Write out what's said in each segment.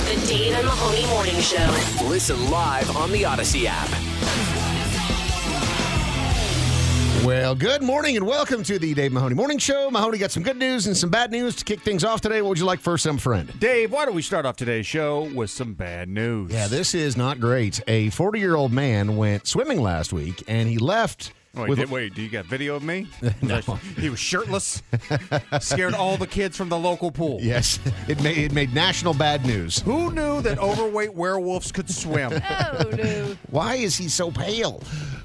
The Dave and Mahoney Morning Show. Listen live on the Odyssey app. Well, good morning and welcome to the Dave Mahoney Morning Show. Mahoney got some good news and some bad news to kick things off today. What would you like first, my friend? Dave, why don't we start off today's show with some bad news? Yeah, this is not great. A 40-year-old man went swimming last week and he left. Wait, do you got video of me? No. He was shirtless, scared all the kids from the local pool. Yes, it made national bad news. Who knew that overweight werewolves could swim? Oh, no. Why is he so pale?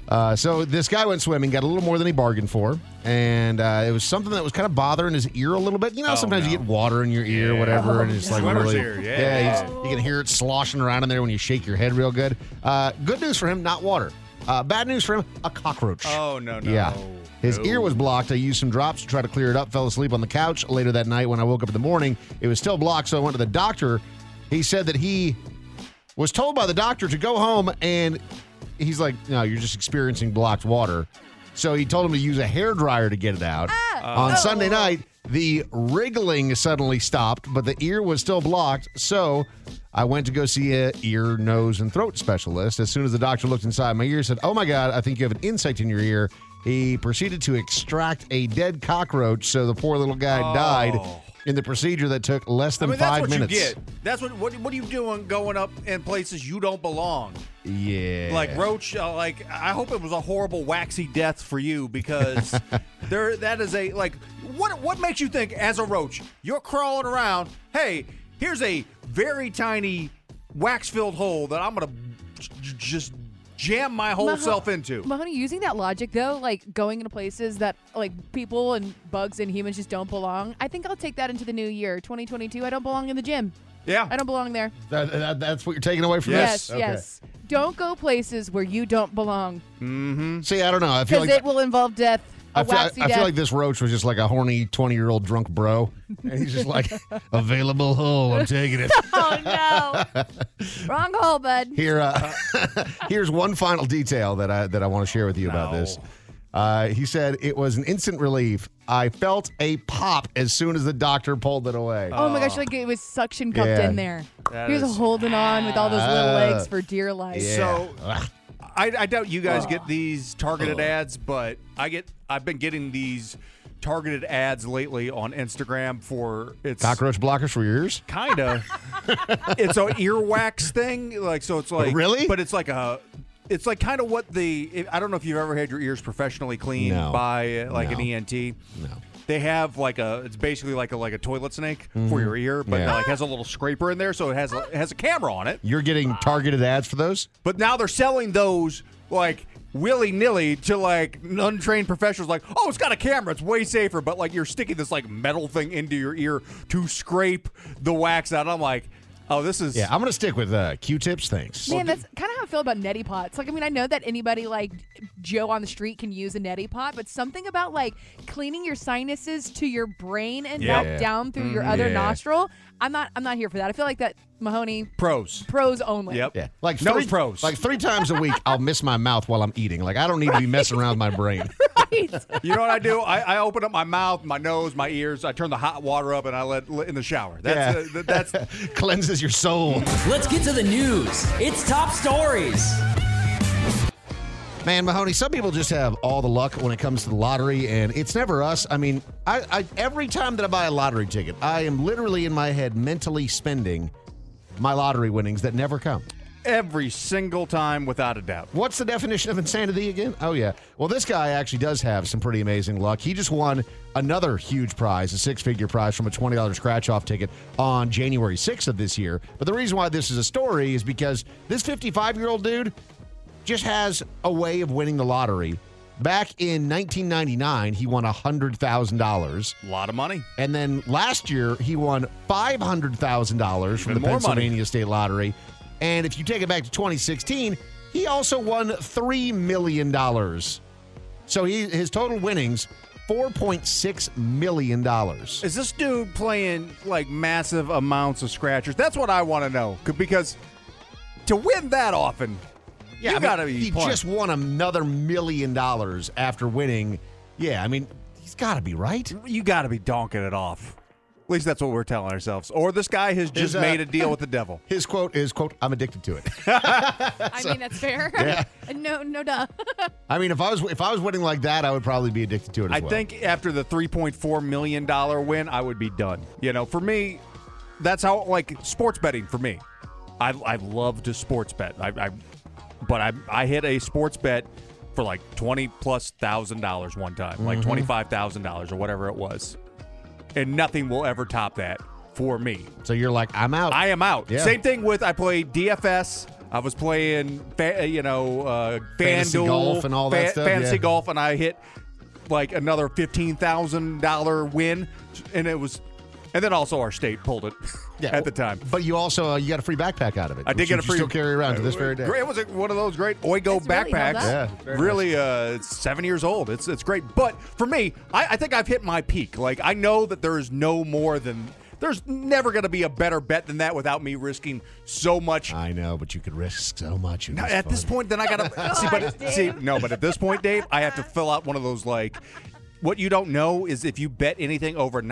So this guy went swimming, got a little more than he bargained for, and it was something that was kind of bothering his ear a little bit. You know, sometimes you get water in your ear or whatever, and it's like Swimmer's really, ear, you can hear it sloshing around in there when you shake your head real good. Good news for him, not water. Bad news for him, a cockroach. Oh, no. Yeah. His ear was blocked. I used some drops to try to clear it up, fell asleep on the couch. Later that night when I woke up in the morning, it was still blocked, so I went to the doctor. He said that he was told by the doctor to go home, and he's like, no, you're just experiencing blocked water. So he told him to use a hairdryer to get it out. On Sunday night, the wriggling suddenly stopped, but the ear was still blocked, so I went to go see an ear, nose, and throat specialist. As soon as the doctor looked inside my ear, he said, oh my God, I think you have an insect in your ear. He proceeded to extract a dead cockroach, so the poor little guy died in the procedure that took less than 5 minutes. That's what you get. That's what are you doing going up in places you don't belong? Yeah. Like Roach, I hope it was a horrible waxy death for you because that is a, what makes you think as a roach, you're crawling around, hey, here's a very tiny wax-filled hole that I'm going to just jam my whole self into. Mahoney, using that logic, though, like going into places that like people and bugs and humans just don't belong, I think I'll take that into the new year, 2022. I don't belong in the gym. Yeah. I don't belong there. That's what you're taking away from Yes, this? yes. Don't go places where you don't belong. Mm-hmm. See, I don't know. I feel Because like it will involve death. I feel like this roach was just like a horny 20-year-old drunk bro. And he's just like, available hole, I'm taking it. Oh, no. Wrong hole, bud. Here's one final detail that I want to share with you about this. He said, it was an instant relief. I felt a pop as soon as the doctor pulled it away. Oh, my gosh, like it was suction cupped in there. He was holding on with all those little legs for dear life. Yeah. So I doubt you guys get these targeted ads, but I've been getting these targeted ads lately on Instagram for Cockroach blockers for your ears? Kinda. It's an earwax thing, so it's like really, but it's like kind of what I don't know if you've ever had your ears professionally cleaned by an ENT. No. They have it's basically like a toilet snake for your ear, but has a little scraper in there, so it has a camera on it. You're getting targeted ads for those? But now they're selling those willy-nilly to untrained professionals, oh, it's got a camera, it's way safer, but you're sticking this metal thing into your ear to scrape the wax out. I'm like, oh, this is... Yeah, I'm going to stick with Q-tips, thanks. Man, that's kind of how I feel about neti pots. I know that anybody like Joe on the street can use a neti pot, but something about cleaning your sinuses to your brain and back down through your other nostril, I'm not here for that. I feel like that, Mahoney... Pros only. Yep. Yeah. No pros. 3 times a week, I'll miss my mouth while I'm eating. I don't need to be messing around with my brain. Right. You know what I do? I open up my mouth, my nose, my ears. I turn the hot water up and I let in the shower. That's cleanses your soul. Let's get to the news. It's top stories. Man, Mahoney, some people just have all the luck when it comes to the lottery, and it's never us. I mean, I every time that I buy a lottery ticket, I am literally in my head mentally spending my lottery winnings that never come. Every single time, without a doubt. What's the definition of insanity again? Oh, yeah. Well, this guy actually does have some pretty amazing luck. He just won another huge prize, a 6-figure prize from a $20 scratch-off ticket on January 6th of this year. But the reason why this is a story is because this 55-year-old dude just has a way of winning the lottery. Back in 1999, he won $100,000. A lot of money. And then last year, he won $500,000 from the Pennsylvania State Lottery. And if you take it back to 2016, he also won $3 million. So his total winnings, $4.6 million. Is this dude playing massive amounts of scratchers? That's what I want to know. Because to win that often, you gotta be. He just won another $1 million after winning. Yeah, I mean, he's got to be right. You got to be donking it off. least that's what we're telling ourselves. Or this guy has just made a deal with the devil. His quote is, quote, I'm addicted to it. I mean, that's fair. Yeah. No duh. I mean, if I was winning like that, I would probably be addicted to it as well. I think after the $3.4 million win, I would be done. For me, that's how, sports betting for me. I love to sports bet. But I hit a sports bet for like $20,000+ one time, like $25,000 or whatever it was. And nothing will ever top that for me. So you're like, I'm out. I am out. Yeah. Same thing with, I played DFS. I was playing, Fantasy FanDuel. golf and all that stuff. Fantasy Yeah. golf, and I hit like another $15,000 win. And it was, and then also our state pulled it at the time. But you also, you got a free backpack out of it. I did get a free. You still carry around to this very day. It was one of those great Oigo It's really held backpacks. up. Yeah. Really, it's 7 years old. It's great. But for me, I think I've hit my peak. Like, I know that there is no more than, there's never going to be a better bet than that without me risking so much. I know, but you could risk so much. Now, at this point, then I got to but at this point, Dave, I have to fill out one of those, like, what you don't know is if you bet anything over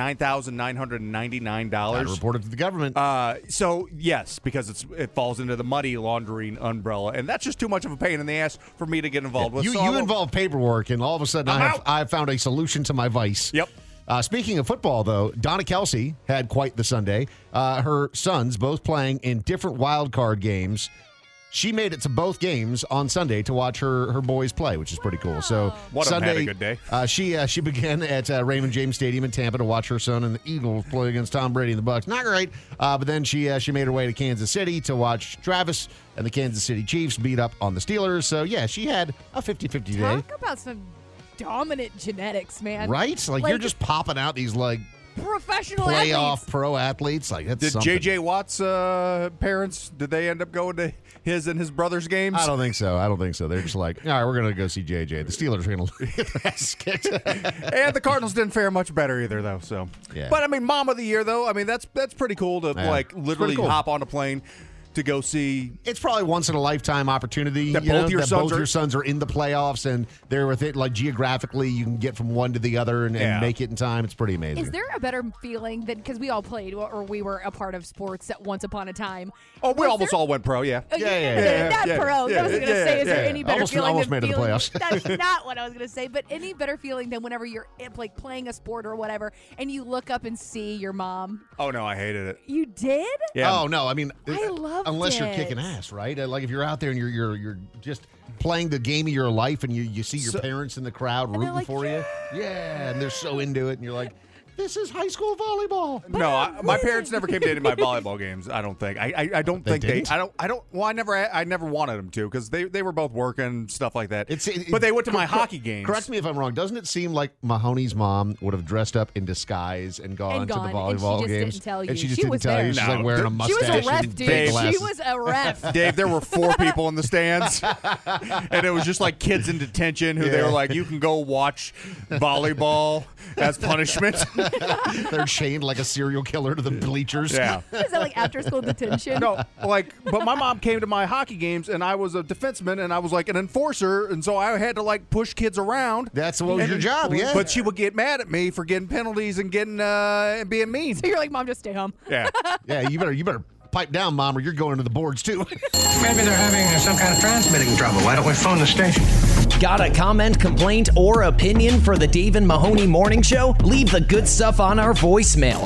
$9,999. Gotta report it to the government. So, yes, because it falls into the money laundering umbrella, and that's just too much of a pain in the ass for me to get involved with. You So involve paperwork, and all of a sudden I have found a solution to my vice. Yep. Speaking of football, though, Donna Kelsey had quite the Sunday. Her sons both playing in different wild card games. She made it to both games on Sunday to watch her boys play, which is pretty cool. So One of them Sunday, had a good day. She began at Raymond James Stadium in Tampa to watch her son and the Eagles play against Tom Brady and the Bucs. Not great, but then she made her way to Kansas City to watch Travis and the Kansas City Chiefs beat up on the Steelers. So yeah, she had a 50-50 day. Talk about some dominant genetics, man. Right? Like you're just popping out these professional playoff athletes. pro athletes. Like that's Did something. J.J. Watt's parents, did they end up going to his and his brother's games? I don't think so. They're just like, all right, we're going to go see JJ. The Steelers are going to get their ass kicked. And the Cardinals didn't fare much better either, though. So, Yeah. But I mean, Mom of the Year, though. I mean, that's pretty cool to literally cool. hop on a plane to go see. It's probably once in a lifetime opportunity That you both know, your that sons both are- your sons are in the playoffs and they're with it. Like geographically, you can get from one to the other and make it in time. It's pretty amazing. Is there a better feeling than, because we all played or we were a part of sports at once upon a time? Oh, we Was almost there- all went pro, yeah. Oh, Yeah. Not pro. I was going to say, is there any better Almost- feeling almost than made it to the feeling? playoffs. That's not what I was going to say. But any better feeling than whenever you're like playing a sport or whatever, and you look up and see your mom. Oh, no, I hated it. You did? Yeah. Oh no, I mean, I loved unless you're it. kicking ass, right? Like if you're out there and you're just playing the game of your life and you see your parents in the crowd they're rooting like, for you, and they're so into it, and you're like, this is high school volleyball. No, my parents never came to any of my volleyball games. I don't think. I don't think they. didn't? I don't. Well, I never wanted them to because they were both working stuff like that. But they went to my hockey games. Correct me if I'm wrong. Doesn't it seem like Mahoney's mom would have dressed up in disguise and gone to the and volleyball she just games? didn't tell you. And she just She didn't was tell there. you. She's No. like wearing a She mustache. was a ref, and dude. big She glasses. was a ref. Dave, there were 4 people in the stands, and it was just like kids in detention who they were like, you can go watch volleyball as punishment. They're chained like a serial killer to the bleachers. Yeah. Is that like after school detention? No, but my mom came to my hockey games, and I was a defenseman, and I was like an enforcer, and so I had to like push kids around. That's what was your job, yeah. But she would get mad at me for getting penalties and getting and being mean. So you're like, Mom, just stay home. Yeah. Yeah, you better pipe down, Mom, or you're going to the boards too. Maybe they're having some kind of transmitting trouble. Why don't we phone the station? Got a comment, complaint, or opinion for the Dave and Mahoney Morning Show? Leave the good stuff on our voicemail.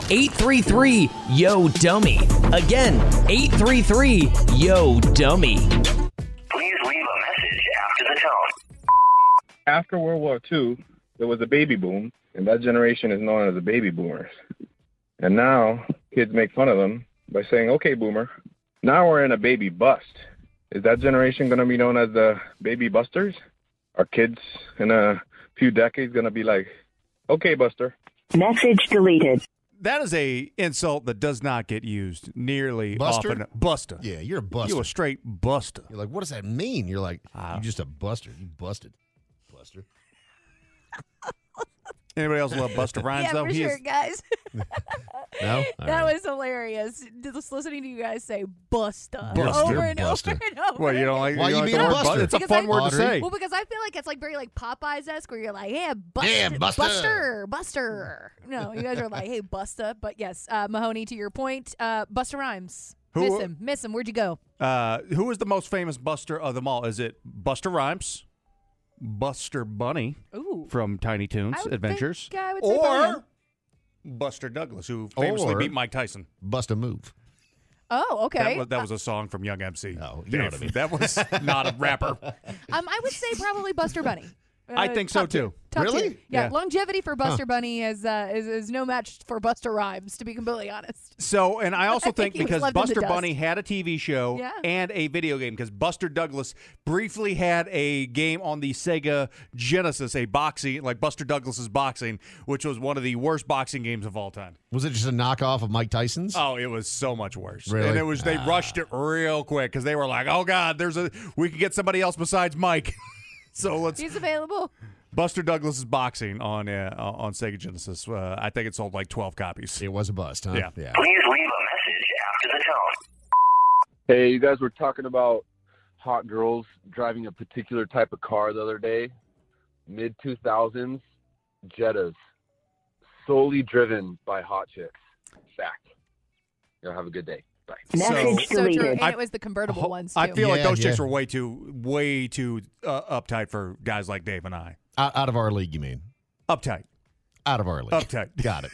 833-YO-DUMMY. Again, 833-YO-DUMMY. Please leave a message after the tone. After World War II, there was a baby boom, and that generation is known as the baby boomers. And now kids make fun of them by saying, okay, boomer. Now we're in a baby bust. Is that generation going to be known as the baby busters? Are kids in a few decades going to be like, okay, buster? Message deleted. That is a insult that does not get used nearly Buster? often. Buster. Yeah, you're a buster. You a straight buster. You're like, what does that mean? You're like, you're just a buster. You busted. Buster. Anybody else love Busta Rhymes, Yeah, though? for sure, guys. No? All That right. was hilarious. Just listening to you guys say Busta, Busta. over and Busta. over and over. Well, you don't like, Why you don't being the a word Buster? It's a Because fun I- word to Audrey? say. Well, because I feel like it's like very like Popeyes-esque where you're like, hey, Yeah, Buster. Buster. No, you guys are like, hey, Busta. But yes, Mahoney, to your point, Busta Rhymes. Who- Miss him. Where'd you go? Who is the most famous Buster of them all? Is it Buster Rhymes, Buster Bunny Ooh. from Tiny Toons I would Adventures, think I would say Bunny. or Buster Douglas, who famously Or- beat Mike Tyson? Bust a move. Oh, okay. That was a song from Young MC. Oh, you know what I mean. That was not a rapper. I would say probably Buster Bunny. I think so, top two. too. Top Really? two. Yeah, Yeah. longevity for Buster Bunny is no match for Buster Rhymes, to be completely honest. So, and I also I think think he was because left in the Buster dust. Bunny had a TV show Yeah. and a video game, because Buster Douglas briefly had a game on the Sega Genesis, a boxing, like Buster Douglas's Boxing, which was one of the worst boxing games of all time. Was it just a knockoff of Mike Tyson's? Oh, it was so much worse. Really? And it was they rushed it real quick because they were like, "Oh God, we could get somebody else besides Mike." So let's He's available. Buster Douglas's Boxing on Sega Genesis. I think it sold like 12 copies. It was a bust, huh? Yeah. Please leave a message after the tone. Hey, you guys were talking about hot girls driving a particular type of car the other day. Mid-2000s, Jettas. Solely driven by hot chicks. Fact. Y'all have a good day. Bye. Message So true. deleted. And it was the convertible ones, too. I feel like Yeah, those chicks yeah. were way too uptight for guys like Dave and I. Out of our league, you mean? Uptight. Out of our league. Uptight. Got it.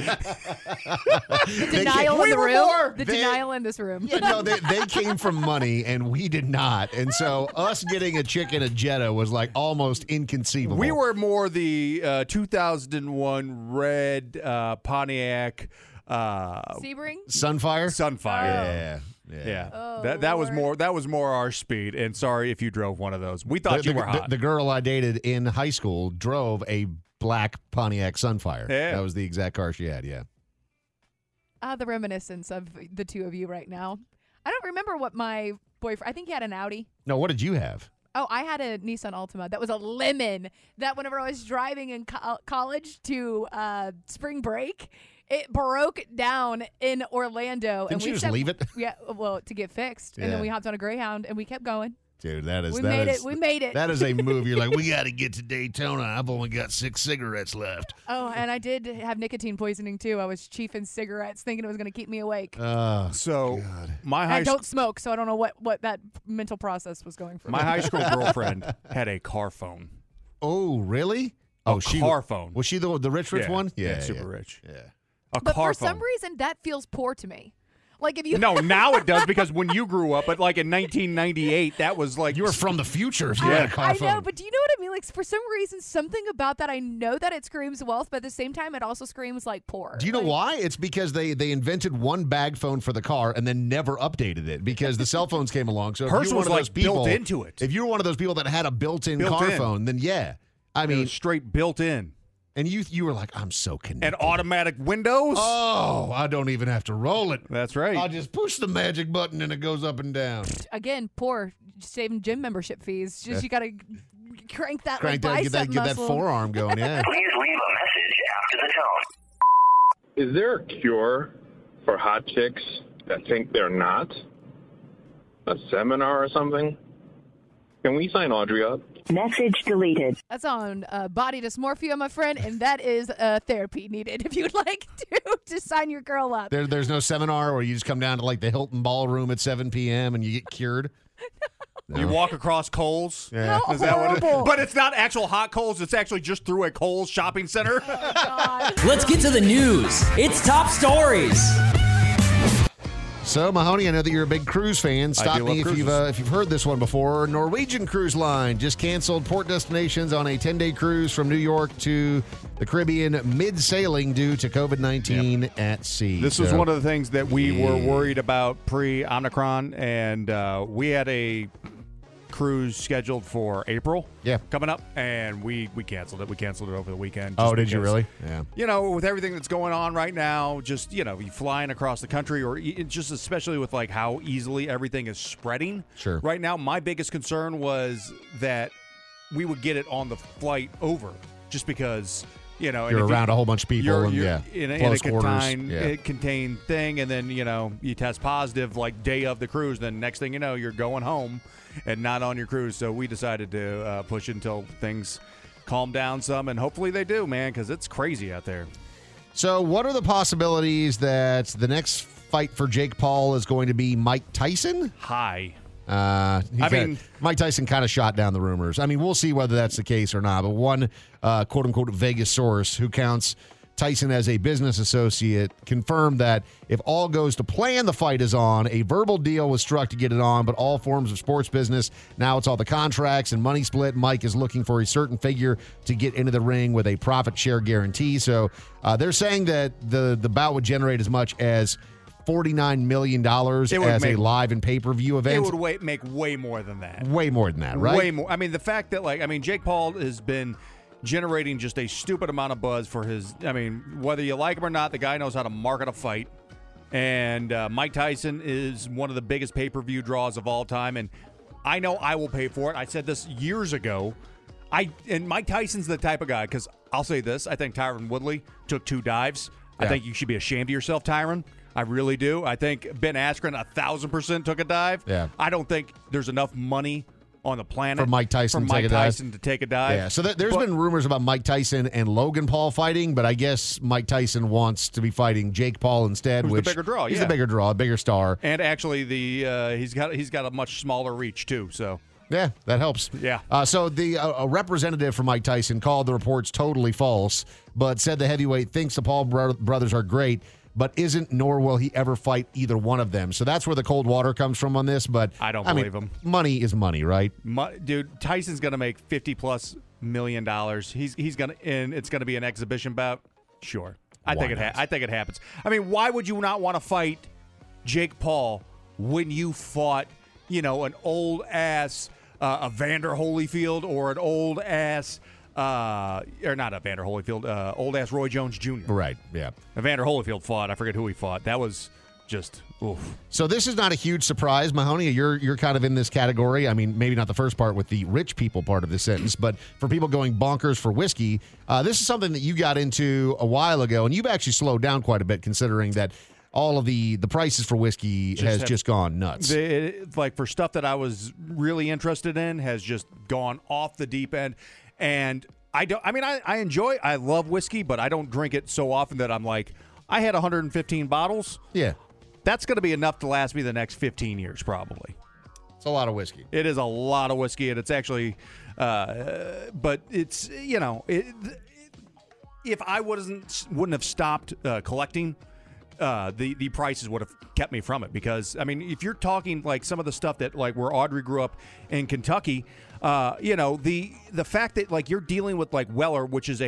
the denial in the room. The denial in this room. Yeah, no, they came from money, and we did not. And so us getting a chick in a Jetta was like almost inconceivable. We were more the 2001 red Pontiac Sebring? Sunfire? Sunfire. Yeah. Oh, that was Lord. more our speed. And sorry if you drove one of those. We thought you were hot. The girl I dated in high school drove a black Pontiac Sunfire. Yeah. That was the exact car she had, yeah. The reminiscence of the two of you right now. I don't remember what my boyfriend, I think he had an Audi. No, what did you have? Oh, I had a Nissan Altima that was a lemon that whenever I was driving in college to spring break, it broke down in Orlando. Didn't you just leave it? Yeah, well, to get fixed. And Yeah. then we hopped on a Greyhound and we kept going. Dude, that is We that made is- it. We made it. That is a move. You're like, we got to get to Daytona. I've only got 6 cigarettes left. Oh, and I did have nicotine poisoning too. I was chiefing cigarettes, thinking it was going to keep me awake. So my I high don't smoke, so I don't know what that mental process was going through. my high school girlfriend had a car phone. Oh, really? A she car phone. Was she the rich Yeah, one? yeah, super rich. Yeah. A But car for phone. some reason, that feels poor to me. Like if you No, now it does because when you grew up, but like in 1998, that was like You were from the future if you had a car I phone. know, but do you know what I mean? Like for some reason, something about that, I know that it screams wealth, but at the same time, it also screams like poor. Do you know Like, why? It's because they invented one bag phone for the car and then never updated it because the cell phones came along. So if Hers you were was one of those like people, built into it. If you were one of those people that had a built-in Built car in. phone, then yeah. I it mean, was straight built in and you were like, I'm so connected. and automatic windows. Oh, I don't even have to roll it. That's right. I'll just push the magic button and it goes up and down. Again, poor, saving gym membership fees. Just you got to crank that Crank like that, bicep get that muscle. forearm going, yeah. Please leave a message after the tone. Is there a cure for hot chicks that think they're not? A seminar or something? Can we sign Audrey up? Message deleted. That's on body dysmorphia, my friend, and that is therapy needed if you'd like to sign your girl up. There's no seminar where you just come down to like the Hilton Ballroom at 7 p.m. and you get cured. You walk across Kohl's. Yeah. How Is that what it horrible. is? But it's not actual hot Kohl's. It's actually just through a Kohl's shopping center. God. Let's get to the news. It's top stories. So, Mahoney, I know that you're a big cruise fan. Stop do love me if you've heard this one before. Norwegian Cruise Line just canceled port destinations on a 10-day cruise from New York to the Caribbean mid-sailing due to COVID-19 at sea. This was one of the things that we were worried about pre-Omicron, and we had a cruise scheduled for April coming up, and we canceled it. We canceled it over the weekend. Oh, just did you because, really? Yeah. You know, with everything that's going on right now, just, you flying across the country, or just especially with like how easily everything is spreading. Sure. Right now, my biggest concern was that we would get it on the flight over, just because you know, You're around a whole bunch of people, you're and in a close quarters. contained thing, and then you test positive like day of the cruise. Then next thing you know, you're going home and not on your cruise. So we decided to push it until things calm down some, and hopefully they do, man, because it's crazy out there. So, what are the possibilities that the next fight for Jake Paul is going to be Mike Tyson? High. Mike Tyson kind of shot down the rumors. I mean, we'll see whether that's the case or not. But one quote-unquote Vegas source who counts Tyson as a business associate confirmed that if all goes to plan, the fight is on. A verbal deal was struck to get it on, but all forms of sports business, now it's all the contracts and money split. Mike is looking for a certain figure to get into the ring with a profit share guarantee. So they're saying that the bout would generate as much as $49 million as a live and pay-per-view event. It would make way more than that. Way more than that, right? Way more. I mean, the fact that, Jake Paul has been generating just a stupid amount of buzz for his, whether you like him or not, the guy knows how to market a fight. And Mike Tyson is one of the biggest pay-per-view draws of all time. And I know I will pay for it. I said this years ago. And Mike Tyson's the type of guy, because I'll say this, I think Tyron Woodley took 2 dives. Yeah. I think you should be ashamed of yourself, Tyron. I really do. I think Ben Askren 1,000% took a dive. Yeah. I don't think there's enough money on the planet for Mike Tyson to take a dive. Yeah. So there's been rumors about Mike Tyson and Logan Paul fighting, but I guess Mike Tyson wants to be fighting Jake Paul instead, who's which the bigger draw. He's the bigger draw, a bigger star, and actually he's got a much smaller reach too. So. Yeah, that helps. Yeah. So a representative for Mike Tyson called the reports totally false, but said the heavyweight thinks the Paul brothers are great, but isn't, nor will he ever fight either one of them. So that's where the cold water comes from on this. But I don't believe him. Money is money, right? Dude, Tyson's gonna make $50+ million. He's gonna, and it's gonna be an exhibition bout. Sure, I think it happens. I mean, why would you not want to fight Jake Paul when you fought, an old ass Evander Holyfield or an old ass? Or not Evander Holyfield, old ass Roy Jones Jr. Right, yeah. Evander Holyfield fought. I forget who he fought. That was just, oof. So this is not a huge surprise, Mahoney. You're kind of in this category. I mean, maybe not the first part with the rich people part of the sentence, but for people going bonkers for whiskey, this is something that you got into a while ago, and you've actually slowed down quite a bit considering that all of the prices for whiskey has just gone nuts. Like for stuff that I was really interested in has just gone off the deep end. And I love whiskey, but I don't drink it so often that I'm like, I had 115 bottles. Yeah. That's going to be enough to last me the next 15 years, probably. It's a lot of whiskey. It is a lot of whiskey, and it's actually, but it's, if I wouldn't have stopped collecting, the prices would have kept me from it. Because, if you're talking like some of the stuff that like where Audrey grew up in Kentucky, the fact that like you're dealing with like Weller, which is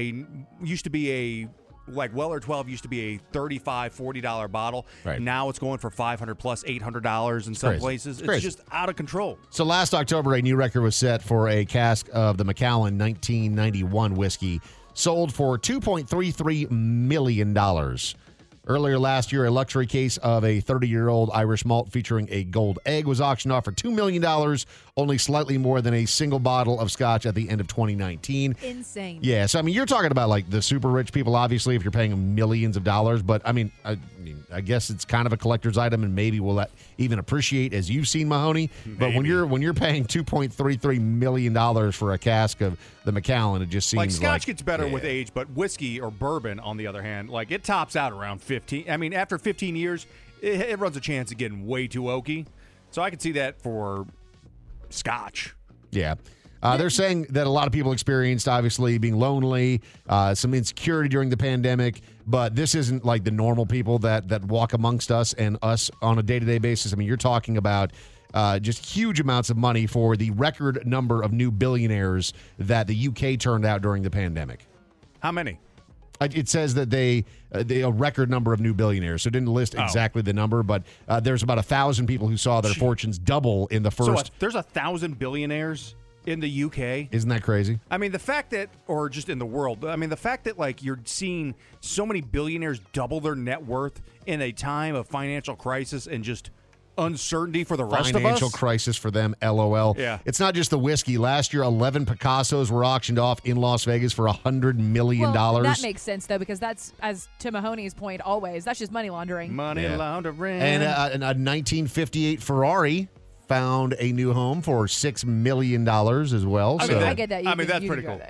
Weller 12 used to be a $35, $40 bottle. Right. Now it's going for $500 plus $800 in some places. It's just out of control. So last October, a new record was set for a cask of the Macallan 1991 whiskey, sold for $2.33 million. Earlier last year, a luxury case of a 30-year-old Irish malt featuring a gold egg was auctioned off for $2 million, only slightly more than a single bottle of scotch at the end of 2019. Insane. Yeah, so you're talking about like the super rich people, obviously, if you're paying them millions of dollars. But I guess it's kind of a collector's item, and maybe will that even appreciate as you've seen, Mahoney. Maybe. But when you're paying $2.33 million for a cask of the Macallan, it just seems like scotch gets better with age, but whiskey or bourbon, on the other hand, like it tops out around 15. After 15 years, it runs a chance of getting way too oaky. So I could see that for scotch. Yeah. They're saying that a lot of people experienced, obviously, being lonely, some insecurity during the pandemic, but this isn't like the normal people that walk amongst us and us on a day-to-day basis. You're talking about just huge amounts of money for the record number of new billionaires that the UK turned out during the pandemic. How many? It says that they a record number of new billionaires. So it didn't list exactly the number, but there's about 1,000 people who saw their fortunes double in the first. So there's 1,000 billionaires in the UK. Isn't that crazy? The fact that, or just in the world, the fact that like you're seeing so many billionaires double their net worth in a time of financial crisis and just uncertainty for the rest of us. Financial crisis for them, LOL. Yeah. It's not just the whiskey. Last year, 11 Picassos were auctioned off in Las Vegas for $100 million. Well, that makes sense, though, because that's, as to Mahoney's point, always, that's just money laundering. Money laundering. And a 1958 Ferrari found a new home for $6 million as well. I mean, I get that. That's pretty cool.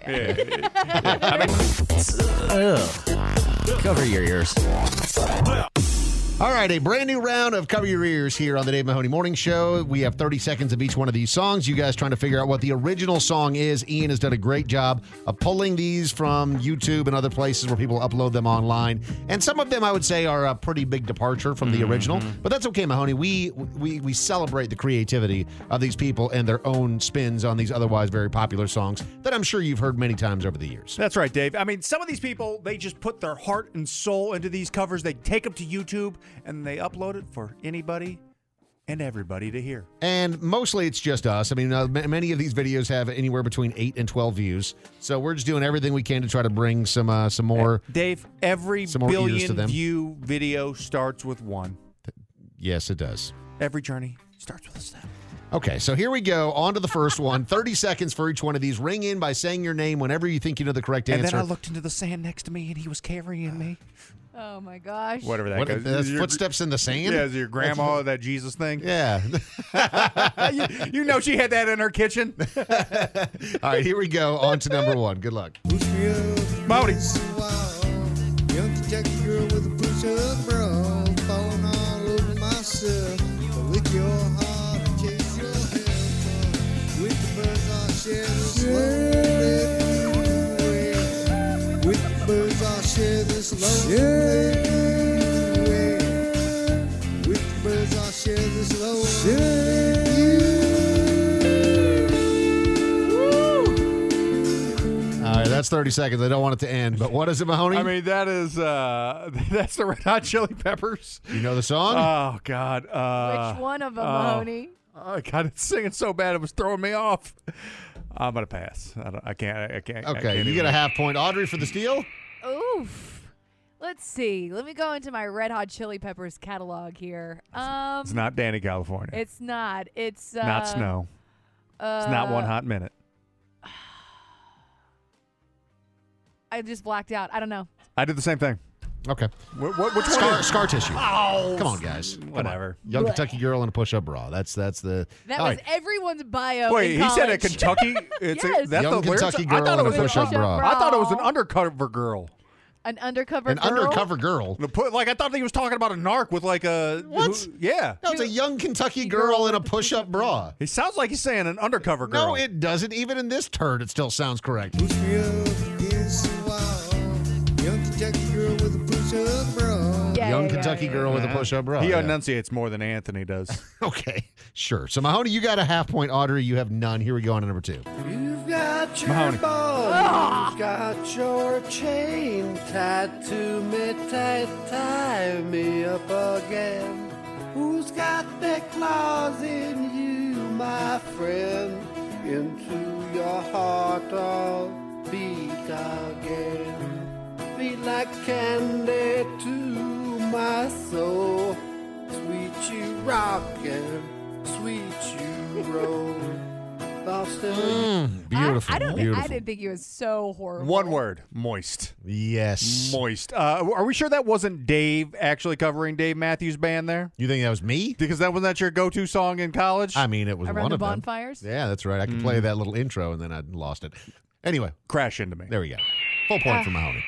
Cover your ears. All right, a brand new round of Cover Your Ears here on the Dave Mahoney Morning Show. We have 30 seconds of each one of these songs. You guys trying to figure out what the original song is. Ian has done a great job of pulling these from YouTube and other places where people upload them online. And some of them, I would say, are a pretty big departure from the original. But that's okay, Mahoney. We celebrate the creativity of these people and their own spins on these otherwise very popular songs that I'm sure you've heard many times over the years. That's right, Dave. I mean, some of these people, they just put their heart and soul into these covers. They take them to YouTube and they upload it for anybody and everybody to hear. And mostly it's just us. I mean, many of these videos have anywhere between 8 and 12 views. So we're just doing everything we can to try to bring some more. Dave, every some more ears to billion them. view video starts with one. Yes, it does. Every journey starts with a step. Okay, so here we go. On to the first one. 30 seconds for each one of these. Ring in by saying your name whenever you think you know the correct answer. And then I looked into the sand next to me, and he was carrying me. Oh, my gosh. Whatever that goes. That's footsteps in the sand? Yeah, is your grandma that Jesus thing? Yeah. you know she had that in her kitchen. All right, here we go. On to number one. Good luck. Mahoney. Young Kentucky girl with a push-up bra, falling all over myself. Lick your heart and chase your head. With the birds I share this lonely way. With the birds I share this lonely way. With the birds I share this lonely All right, that's 30 seconds. I don't want it to end. But what is it, Mahoney? I mean, that's the Red Hot Chili Peppers. You know the song? Oh, God. Which one of them, Mahoney? Oh, God, it's singing so bad it was throwing me off. I'm going to pass. I can't. Okay, you get a half point. Audrey for the steal? Oof. Let's see. Let me go into my Red Hot Chili Peppers catalog here. It's not Danny, California. It's not. It's not Snow. It's not One Hot Minute. I just blacked out. I don't know. I did the same thing. Okay. Which one? Scar tissue. Oh, come on, guys. Whatever. Young Kentucky girl in a push-up bra. That's the. That all was right. everyone's bio. Wait, in he said a college. Kentucky. It's Yes. that's Young the lyrics? Kentucky I girl thought it in a was push-up bra. I thought it was an undercover girl. An undercover An girl? undercover girl. Like I thought he was talking about a narc with like a What? Yeah. No, it's a young Kentucky girl in a push-up bra. He sounds like he's saying an undercover girl. No, it doesn't. Even in this turd, it still sounds correct. Push me up against the wall. Young Kentucky girl with a push-up bra. Yeah, Young yeah, Kentucky yeah, girl yeah. with a push-up bra. He yeah. enunciates more than Anthony does. Okay, sure. So, Mahoney, you got a half point. Audrey, you have none. Here we go on to number two. You've got your Mahoney. ball, you've got your chain tied to me tight, tie me up again. Who's got their claws in you, my friend? Into your heart I'll beat again. Feel like candy to my soul. Sweet you rockin', sweet you roll. Boston. Beautiful. I Beautiful. didn't think he was so horrible. One word: moist. Yes. Moist. Are we sure that wasn't Dave actually covering Dave Matthews Band there? You think that was me? Because that wasn't your go-to song in college. I mean, it was Around one the of them. bonfires? Yeah, that's right. I could play that little intro, and then I lost it. Anyway, Crash into me. there we go. Full point for Mahoney.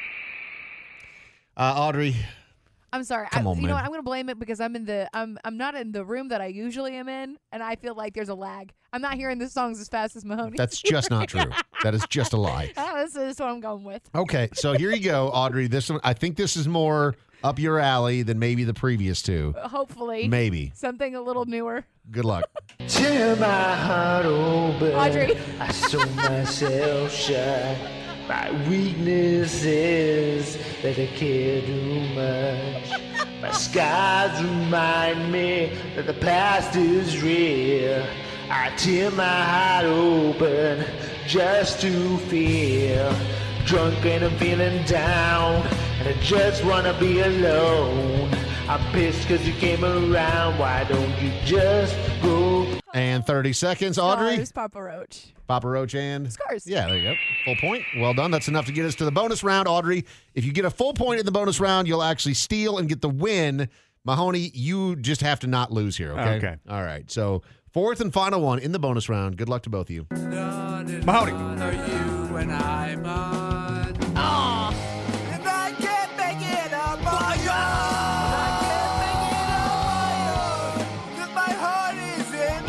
Audrey, I'm sorry. Come on, you know man. what? I'm going to blame it because I'm not in the room that I usually am in, and I feel like there's a lag. I'm not hearing the songs as fast as Mahoney. that's just not true. That is just a lie. This is what I'm going with. Okay, so here you go, Audrey. This one, I think this is more up your alley than maybe the previous two. Hopefully. Maybe. Something a little newer. Good luck. Tear my heart open. Audrey. I sew myself shut. My weakness is that I care too much. My scars remind me that the past is real. I tear my heart open just to feel drunk and I'm feeling down, and I just wanna be alone. I'm pissed because you came around. Why don't you just go? And 30 seconds, Audrey. Scars, Papa Roach. Papa Roach and Scars. Yeah, there you go. Full point. Well done. That's enough to get us to the bonus round, Audrey. If you get a full point in the bonus round, you'll actually steal and get the win. Mahoney, you just have to not lose here, okay? Okay. All right. So, fourth and final one in the bonus round. Good luck to both of you. Mahoney. You and I'm on. And I can't make it up on your own. I can't make it up on your own. 'Cause my heart is in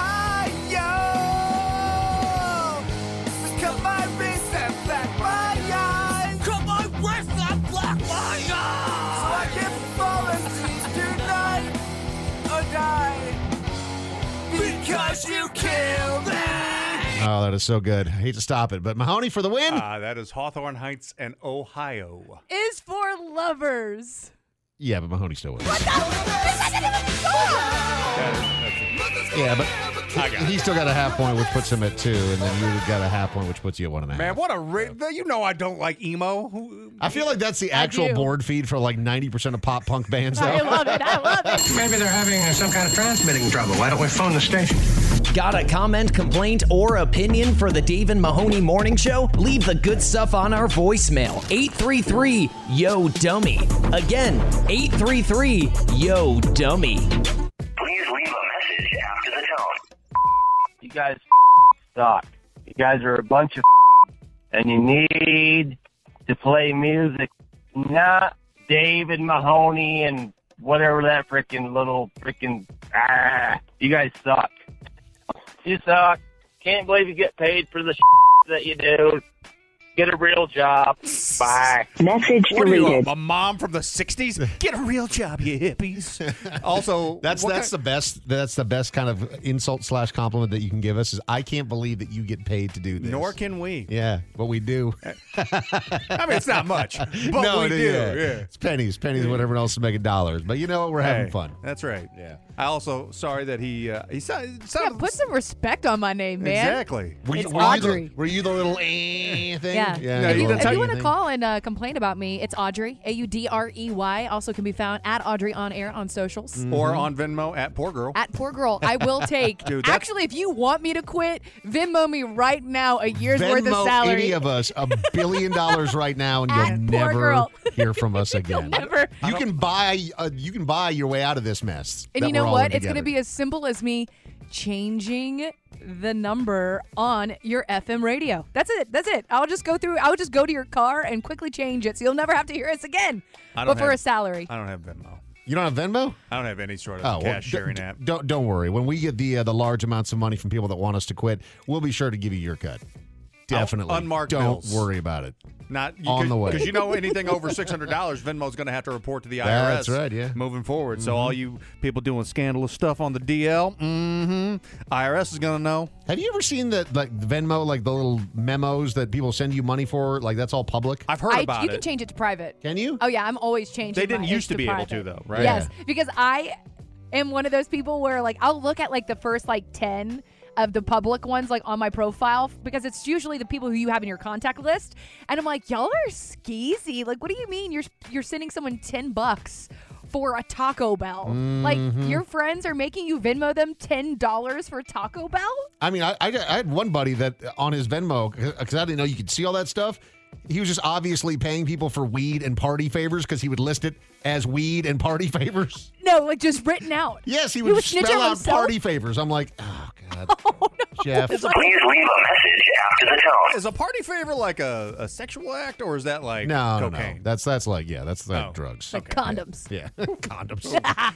Ohio. Cut my wrist and black my eyes. Cut my wrist and black my eyes. So I can fall asleep tonight or die. Because you killed me. Oh, that is so good. I hate to stop it, but Mahoney for the win. That is Hawthorne Heights and Ohio. Is for lovers. Yeah, but Mahoney still wins. What the? Yeah, but he still got a half point, which puts him at 2, and then you got a half point, which puts you at 1.5. Man, what you know I don't like emo. I feel like that's the actual do. board feed for like 90% of pop punk bands, though. I love it. I love it. Maybe they're having some kind of transmitting trouble. Why don't we phone the station? Got a comment, complaint, or opinion for the Dave and Mahoney Morning Show? Leave the good stuff on our voicemail. 833-YO-DUMMY. Again, 833-YO-DUMMY. Please leave a message after the tone. You guys suck. You guys are a bunch of and you need to play music, not David Mahoney and whatever that you guys suck. You suck. Can't believe you get paid for the that you do. Get a real job. Bye. Message What are you, deleted. a mom from the 60s? Get a real job, you hippies. Also, That's the best. That's the best kind of insult / compliment that you can give us. Is I can't believe that you get paid to do this. Nor can we. Yeah, but we do. I mean, it's not much, but we do. Yeah. Yeah. It's pennies, when everyone else is making dollars. But you know what? We're having Hey, fun. That's right. Yeah. I also sorry that he sounded. Yeah, put some respect on my name, man. Exactly. It's Audrey. Were you the little thing? Yeah. Yeah. If you the little want to thing. call and complain about me, it's Audrey, Audrey. Also can be found at Audrey on air on socials. Or on Venmo at Poor Girl. At Poor Girl, I will take. Dude, that's- Actually, if you want me to quit, Venmo me right now a year's worth of Venmo salary. any of us $1 billion right now, and At you'll Poor never Girl. hear from us again. Never. You can buy your way out of this mess. And that you know we're all in what? It's going to together. be as simple as me changing the number on your FM radio. That's it. I'll just go to your car and quickly change it so you'll never have to hear us again. But for a salary. I don't have Venmo. You don't have Venmo? I don't have any sort of cash sharing app. Don't worry. When we get the large amounts of money from people that want us to quit, we'll be sure to give you your cut. Definitely. Unmarked Don't bills. worry about it. Not On the way. because you know anything over $600, Venmo's going to have to report to the IRS. That's right, yeah. Moving forward, so all you people doing scandalous stuff on the DL, IRS is going to know. Have you ever seen that Venmo, like the little memos that people send you money for? Like that's all public. I've heard about You it. can change it to private. Can you? Oh yeah, I'm always changing. They didn't my used to be able private. to, though, right? Yes, because I am one of those people where I'll look at the first 10 of the public ones on my profile because it's usually the people who you have in your contact list, and I'm like, y'all are skeezy. What do you mean you're sending someone $10 for a Taco Bell? Your friends are making you Venmo them $10 for Taco Bell? I mean, I had one buddy that on his Venmo, because I didn't know you could see all that stuff. He was just obviously paying people for weed and party favors because he would list it as weed and party favors. No, just written out. Yes, he would snitch spell on out himself? party favors. I'm like, oh, God. Oh, no. Jeff. Please leave a message after the tone. Is a party favor a sexual act, or is that No. cocaine? That's drugs. Condoms. Yeah, condoms.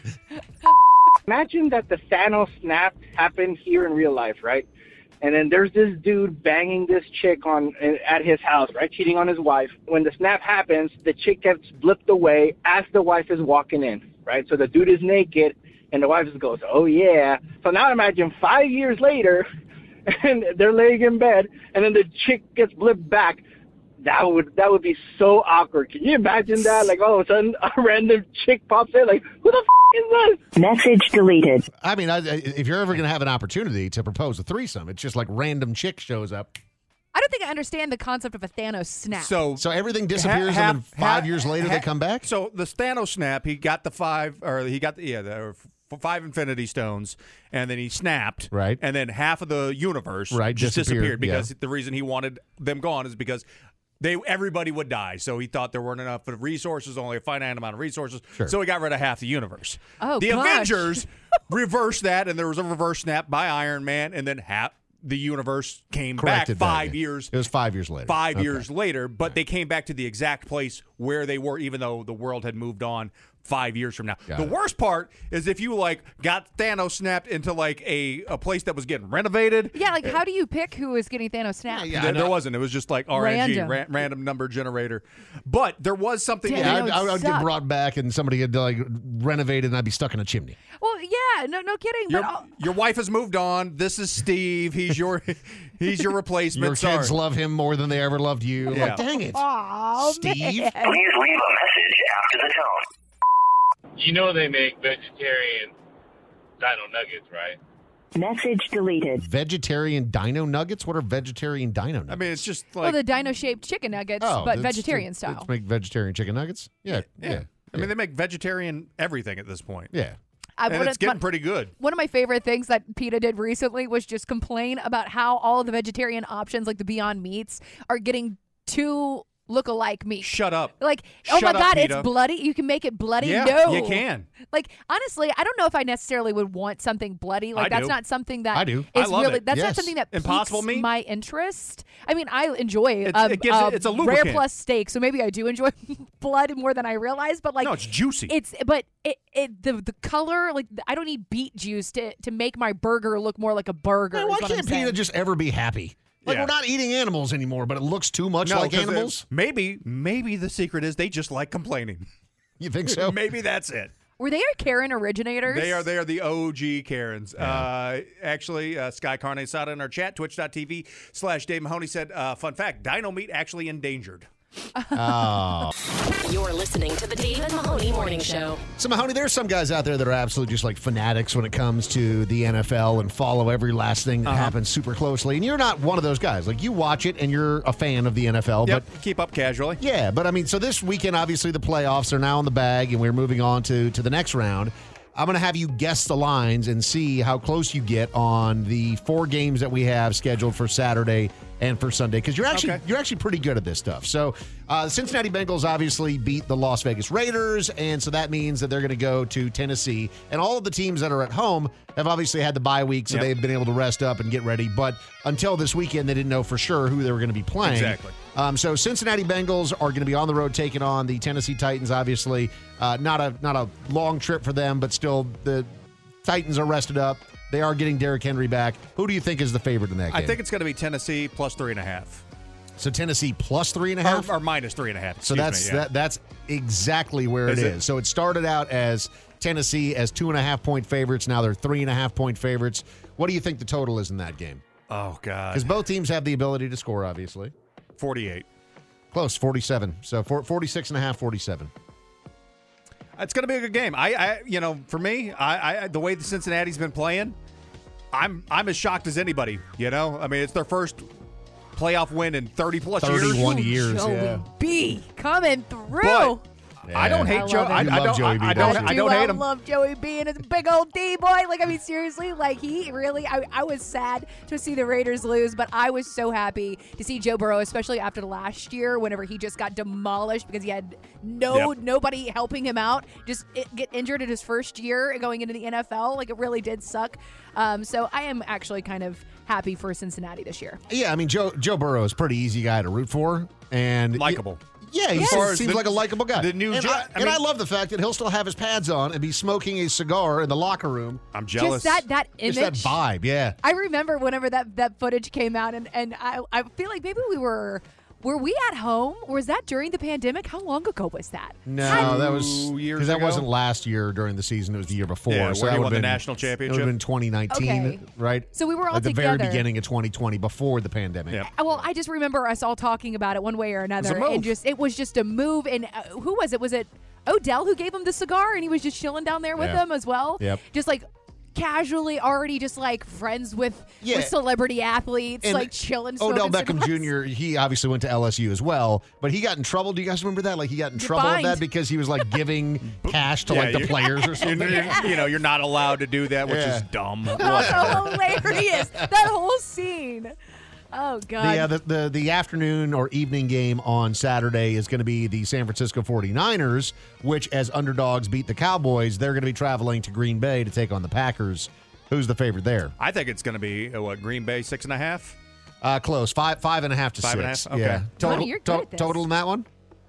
Imagine that the Thanos snap happened here in real life, right? And then there's this dude banging this chick at his house, right, cheating on his wife. When the snap happens, the chick gets blipped away as the wife is walking in, right? So the dude is naked, and the wife just goes, oh, yeah. So now imagine 5 years later, and they're laying in bed, and then the chick gets blipped back. That would be so awkward. Can you imagine that? All of a sudden, a random chick pops in, who the is this? Message deleted. I mean, if you're ever going to have an opportunity to propose a threesome, it's just random chick shows up. I don't think I understand the concept of a Thanos snap. So everything disappears, and then 5 years later they come back? So the Thanos snap, he got the 5 Infinity Stones, and then he snapped. Right. And then half of the universe just disappeared because the reason he wanted them gone is because everybody would die. So he thought there weren't enough resources, only a finite amount of resources. Sure. So he got rid of half the universe. Oh, the gosh. Avengers reversed that, and there was a reverse snap by Iron Man, and then half the universe came Corrected back that, 5 yeah. years. It was 5 years later. 5 years later, but they came back to the exact place where they were, even though the world had moved on 5 years from now. Got the it. worst part is if you got Thanos snapped into a place that was getting renovated. Yeah, how do you pick who is getting Thanos snapped? There wasn't. It was just like RNG, Random. random number generator. But there was something. Damn. I would get suck. brought back, and somebody had renovated, and I'd be stuck in a chimney. Well, yeah, no kidding. Your wife has moved on. This is Steve. He's your replacement. Your kids Sorry. love him more than they ever loved you. Yeah. Like, dang it. Oh, Steve? Please leave a message after the tone. You know they make vegetarian dino nuggets, right? Message deleted. Vegetarian dino nuggets? What are vegetarian dino nuggets? I mean, it's just well, the dino-shaped chicken nuggets, but vegetarian style. Let's make vegetarian chicken nuggets? Yeah. I mean, they make vegetarian everything at this point. Yeah. And it's getting pretty good. One of my favorite things that PETA did recently was just complain about how all of the vegetarian options, like the Beyond Meats, are getting too look-alike meat. Shut up. Like, Shut oh my up, God, PETA. it's bloody. You can make it bloody. Yeah, no, you can. Like, honestly, I don't know if I necessarily would want something bloody. Like, I that's do. not something that I do. I is love really. it. That's not Yes. something that Impossible piques meat? my interest. I mean, I enjoy it's a rare lubricant. plus steak, so maybe I do enjoy blood more than I realize. But No, it's juicy. The color, like I don't need beet juice to make my burger look more like a burger. Man, why is what I'm can't saying. PETA just ever be happy? Like, Yeah. we're not eating animals anymore, but it looks too much No, like 'cause animals? Maybe the secret is they just like complaining. You think so? Maybe that's it. Were they Karen originators? They are the OG Karens. Actually, Sky Carne Sada in our chat, twitch.tv/Dave Mahoney said, fun fact, dino meat actually endangered. Oh. You're listening to the Dave and Mahoney Morning Show. So, Mahoney, there's some guys out there that are absolutely just like fanatics when it comes to the NFL and follow every last thing that happens super closely. And you're not one of those guys. Like, you watch it and you're a fan of the NFL. Yep, But keep up casually. yeah, but I mean, so this weekend, obviously, the playoffs are now in the bag, and we're moving on to the next round. I'm going to have you guess the lines and see how close you get on the 4 games that we have scheduled for Saturday and for Sunday, because you're actually pretty good at this stuff. So the Cincinnati Bengals obviously beat the Las Vegas Raiders, and so that means that they're going to go to Tennessee. And all of the teams that are at home have obviously had the bye week, so they've been able to rest up and get ready. But until this weekend, they didn't know for sure who they were going to be playing. Exactly. So Cincinnati Bengals are going to be on the road taking on the Tennessee Titans. Obviously, not a long trip for them, but still the Titans are rested up. They are getting Derrick Henry back. Who do you think is the favorite in that game? I think it's going to be Tennessee plus 3.5. So Tennessee plus 3.5? Or minus 3.5. So that's exactly where it is. So it started out as Tennessee as 2.5-point favorites. Now they're 3.5-point favorites. What do you think the total is in that game? Oh, God. Because both teams have the ability to score, obviously. 48. Close, 47. So 46.5, 47. It's going to be a good game. For me, the way the Cincinnati's been playing, I'm as shocked as anybody. I mean, it's their first playoff win in 30-plus years. 31 years, Joey B coming through. But I don't hate Joe. I don't hate him. I love Joey B and his big old D boy. Like, I mean, seriously, like he really. I was sad to see the Raiders lose, but I was so happy to see Joe Burrow, especially after last year, whenever he just got demolished because he had nobody helping him out. Just get injured in his first year going into the NFL. Like, it really did suck. So I am actually kind of happy for Cincinnati this year. Yeah, I mean, Joe Burrow is a pretty easy guy to root for and likable. Yeah, he seems like a likable guy. I love the fact that he'll still have his pads on and be smoking a cigar in the locker room. I'm jealous. Just that image. Just that vibe, yeah. I remember whenever that footage came out, and I feel like maybe were we at home? Or was that during the pandemic? How long ago was that? No, that was years because that ago? wasn't last year during the season. It was the year before. Yeah, so where that he would won have the been national championship. It would have been 2019, Okay. right? So we were all at the together. very beginning of 2020, before the pandemic. Yep. Well, I just remember us all talking about it one way or another, It was a and move. it was just a move. And who was it? Was it Odell who gave him the cigar, and he was just chilling down there with Yeah. him as well? Yep. Just like casually already just like friends with celebrity athletes, And like chilling. Odell smoking Beckham cigars. Jr., he obviously went to LSU as well, but he got in trouble. Do you guys remember that? Like, he got in trouble with fined. that because he was, like, giving cash to, like, the you're- players or something. You're not allowed to do that, which is dumb. Oh, hilarious. That whole scene. Oh, God. The afternoon or evening game on Saturday is going to be the San Francisco 49ers, which, as underdogs beat the Cowboys, they're going to be traveling to Green Bay to take on the Packers. Who's the favorite there? I think it's going to be, Green Bay 6.5? Close. 5.5 to 5.5? 6. Okay. Yeah. Total, you're good at this. total in that one?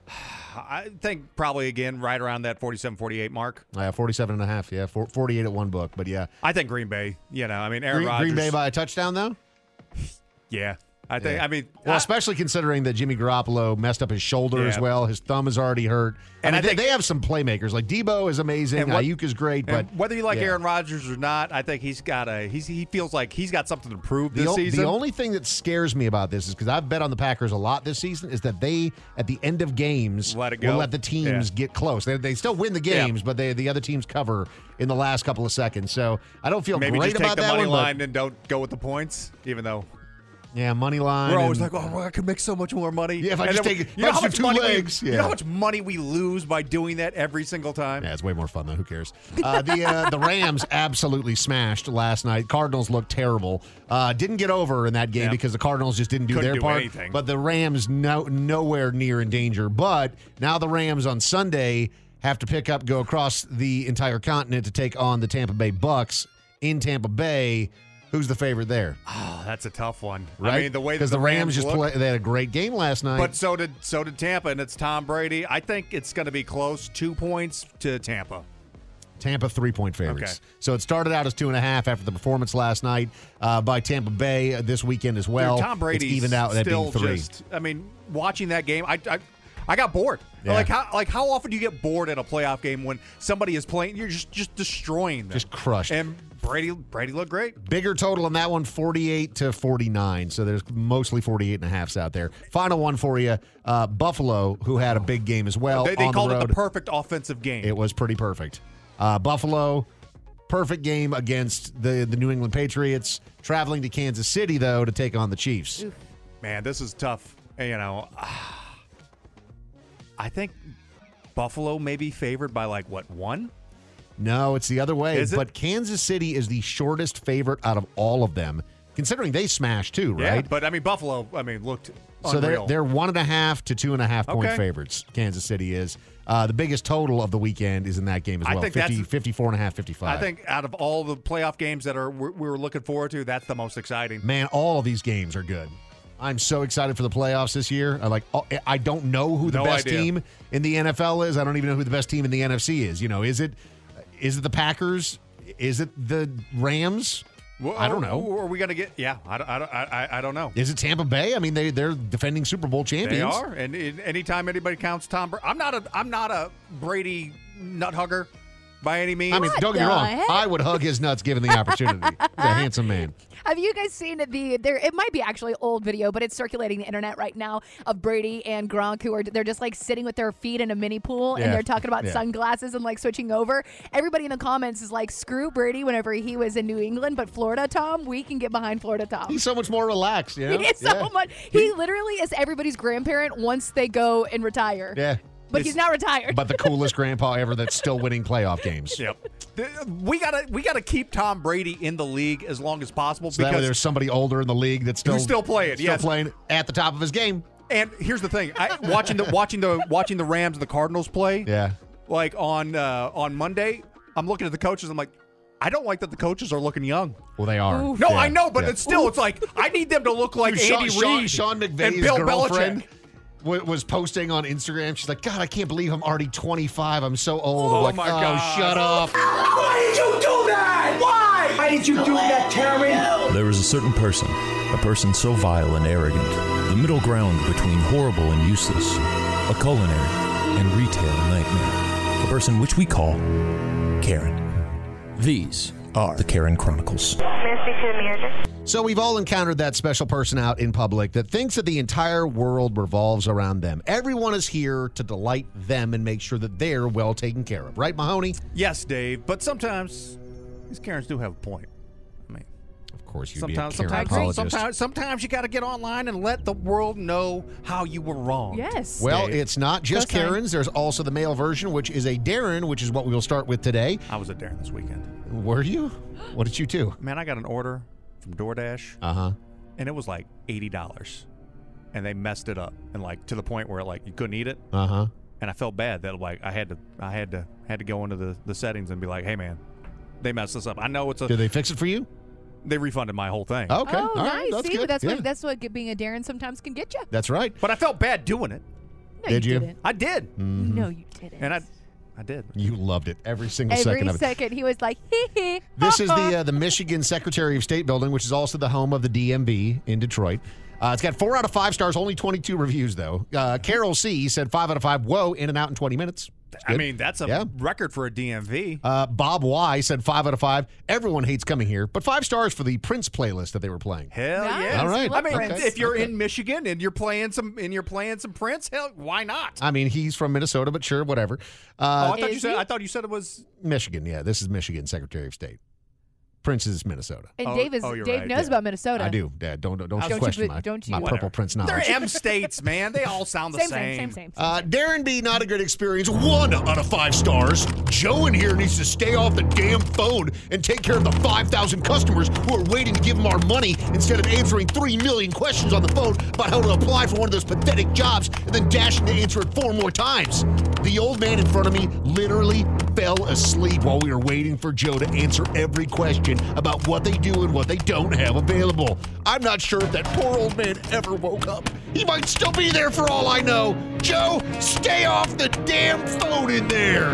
I think probably, again, right around that 47-48 mark. 47.5. Yeah. 48 at one book. But, yeah. I think Green Bay, Aaron Rodgers. Green Bay by a touchdown, though? Yeah. I think, Well, especially considering that Jimmy Garoppolo messed up his shoulder as well. His thumb is already hurt. And I think they have some playmakers. Like Debo is amazing. Ayuk is great. But whether you like Aaron Rodgers or not, I think he feels like he's got something to prove this season. The only thing that scares me about this is because I've bet on the Packers a lot this season is that they, at the end of games, let it go. will let the teams get close. They still win the games, but the other teams cover in the last couple of seconds. So I don't feel Maybe great just take about the that money one. line and don't go with the points, even though. Yeah, money line. We're always like, I could make so much more money. Yeah, if I And just then take you know how much two money legs. you know how much money we lose by doing that every single time? Yeah, it's way more fun, though. Who cares? The Rams absolutely smashed last night. Cardinals looked terrible. Didn't get over in that game because the Cardinals just didn't do Couldn't their do part. anything. But the Rams nowhere near in danger. But now the Rams on Sunday have to go across the entire continent to take on the Tampa Bay Bucks in Tampa Bay. Who's the favorite there? Oh, that's a tough one. Right? I mean, the way that because the Rams just look, they had a great game last night. but so did Tampa, and it's Tom Brady. I think it's going to be close. 2 points to Tampa. Tampa 3-point favorites. Okay. So it started out as 2.5 after the performance last night by Tampa Bay this weekend as well. Dude, Tom Brady's it's evened out at still being 3. just. I mean, watching that game, I got bored. Yeah. How often do you get bored at a playoff game when somebody is playing? You're just destroying them, Just crushed. And Brady looked great. Bigger total on that one, 48-49. So there's mostly 48.5s out there. Final one for you, Buffalo, who had a big game as well. They on called the it road. the perfect offensive game. It was pretty perfect. Buffalo, perfect game against the New England Patriots. Traveling to Kansas City, though, to take on the Chiefs. Man, this is tough. I think Buffalo may be favored by 1? No, it's the other way. Is it? But Kansas City is the shortest favorite out of all of them, considering they smashed too, right? Yeah, but Buffalo, looked So unreal. they're 1.5 to 2.5 point Okay. favorites. Kansas City is. The biggest total of the weekend is in that game as I well. think 54.5, 55. I think out of all the playoff games that we were looking forward to, that's the most exciting. Man, all of these games are good. I'm so excited for the playoffs this year. I don't know who the No best idea. team in the NFL is. I don't even know who the best team in the NFC is. Is it the Packers? Is it the Rams? Well, I don't know. Are we going to get? Yeah, I don't know. Is it Tampa Bay? I mean, they're defending Super Bowl champions. They are, and anytime anybody counts Tom Brady, I'm not a Brady nut hugger by any means. I mean, don't get me the wrong. heck? I would hug his nuts given the opportunity. He's a handsome man. Have you guys seen it might be actually old video, but it's circulating the internet right now of Brady and Gronk they're just sitting with their feet in a mini pool and they're talking about sunglasses and switching over. Everybody in the comments is screw Brady whenever he was in New England, but Florida Tom, we can get behind Florida Tom. He's so much more relaxed. He is so much. He literally is everybody's grandparent once they go and retire. Yeah. But he's not retired. But the coolest grandpa ever that's still winning playoff games. Yep. We gotta keep Tom Brady in the league as long as possible So that way because there's somebody older in the league that's who's still playing. Still Yes. playing at the top of his game. And here's the thing: watching the Rams and the Cardinals play. Yeah. On Monday, I'm looking at the coaches. I'm like, I don't like that the coaches are looking young. Well, they are. Oof. No, Yeah. I know, but Yeah. it's still. It's like I need them to look like Dude, Andy Reid, Sean and McVay's Bill girlfriend Belichick. was posting on Instagram. She's like, God, I can't believe I'm already 25. I'm so old. Oh, I'm like, my God. shut up. Why did you do that? Why? Why did you do that, Terry? There is a certain person, a person so vile and arrogant, the middle ground between horrible and useless, a culinary and retail nightmare, a person which we call Karen. These are the Karen Chronicles. So we've all encountered that special person out in public that thinks that the entire world revolves around them. Everyone is here to delight them and make sure that they're well taken care of. Right, Mahoney? Yes, Dave, but sometimes These Karens do have a point. I mean, of course, you'd sometimes be a Karen apologist. sometimes you got to get online and let the world know how you were wrong. Yes. Well, it's not just Karens. There's also the male version, which is a Darren, which is what we will start with today. I was a Darren this weekend. Were you? What did you do? Man, I got an order from DoorDash. And it was like $80. And they messed it up, and like to the point where like you couldn't eat it. And I felt bad that like I had to go into the settings and be like, hey man, they messed this up. I know it's a. Did they fix it for you? They refunded my whole thing. Okay. Oh, All right. nice. That's See, good. but that's what being a Darren sometimes can get you. That's right. But I felt bad doing it. No, Did you? didn't. I did. Mm-hmm. No, you didn't. And I did. You loved it every single second Every of it. second, he was like, hee hee. This is the Michigan Secretary of State building, which is also the home of the DMV in Detroit. It's got 4 out of 5 stars, only 22 reviews, though. Carol C. said 5 out of 5. Whoa, in and out in 20 minutes. I mean, that's a record for a DMV. Bob Y. said 5 out of 5. Everyone hates coming here, but 5 stars for the Prince playlist that they were playing. Hell yeah! All right. I mean, Okay. if you're in Michigan and you're playing some Prince, hell, why not? I mean, he's from Minnesota, but sure, whatever. I thought you said it was Michigan. Yeah, this is Michigan Secretary of State. Prince is Minnesota. And Dave knows about Minnesota. I do. Dad, don't question my Purple Prince knowledge. They're M states, man. They all sound the same. Same. Darren B, not a good experience. 1 out of 5 stars. Joe in here needs to stay off the damn phone and take care of the 5,000 customers who are waiting to give him our money instead of answering 3 million questions on the phone about how to apply for one of those pathetic jobs and then dashing to answer it 4 more times. The old man in front of me literally fell asleep while we were waiting for Joe to answer every question about what they do and what they don't have available. I'm not sure if that poor old man ever woke up. He might still be there for all I know. Joe, stay off the damn phone in there.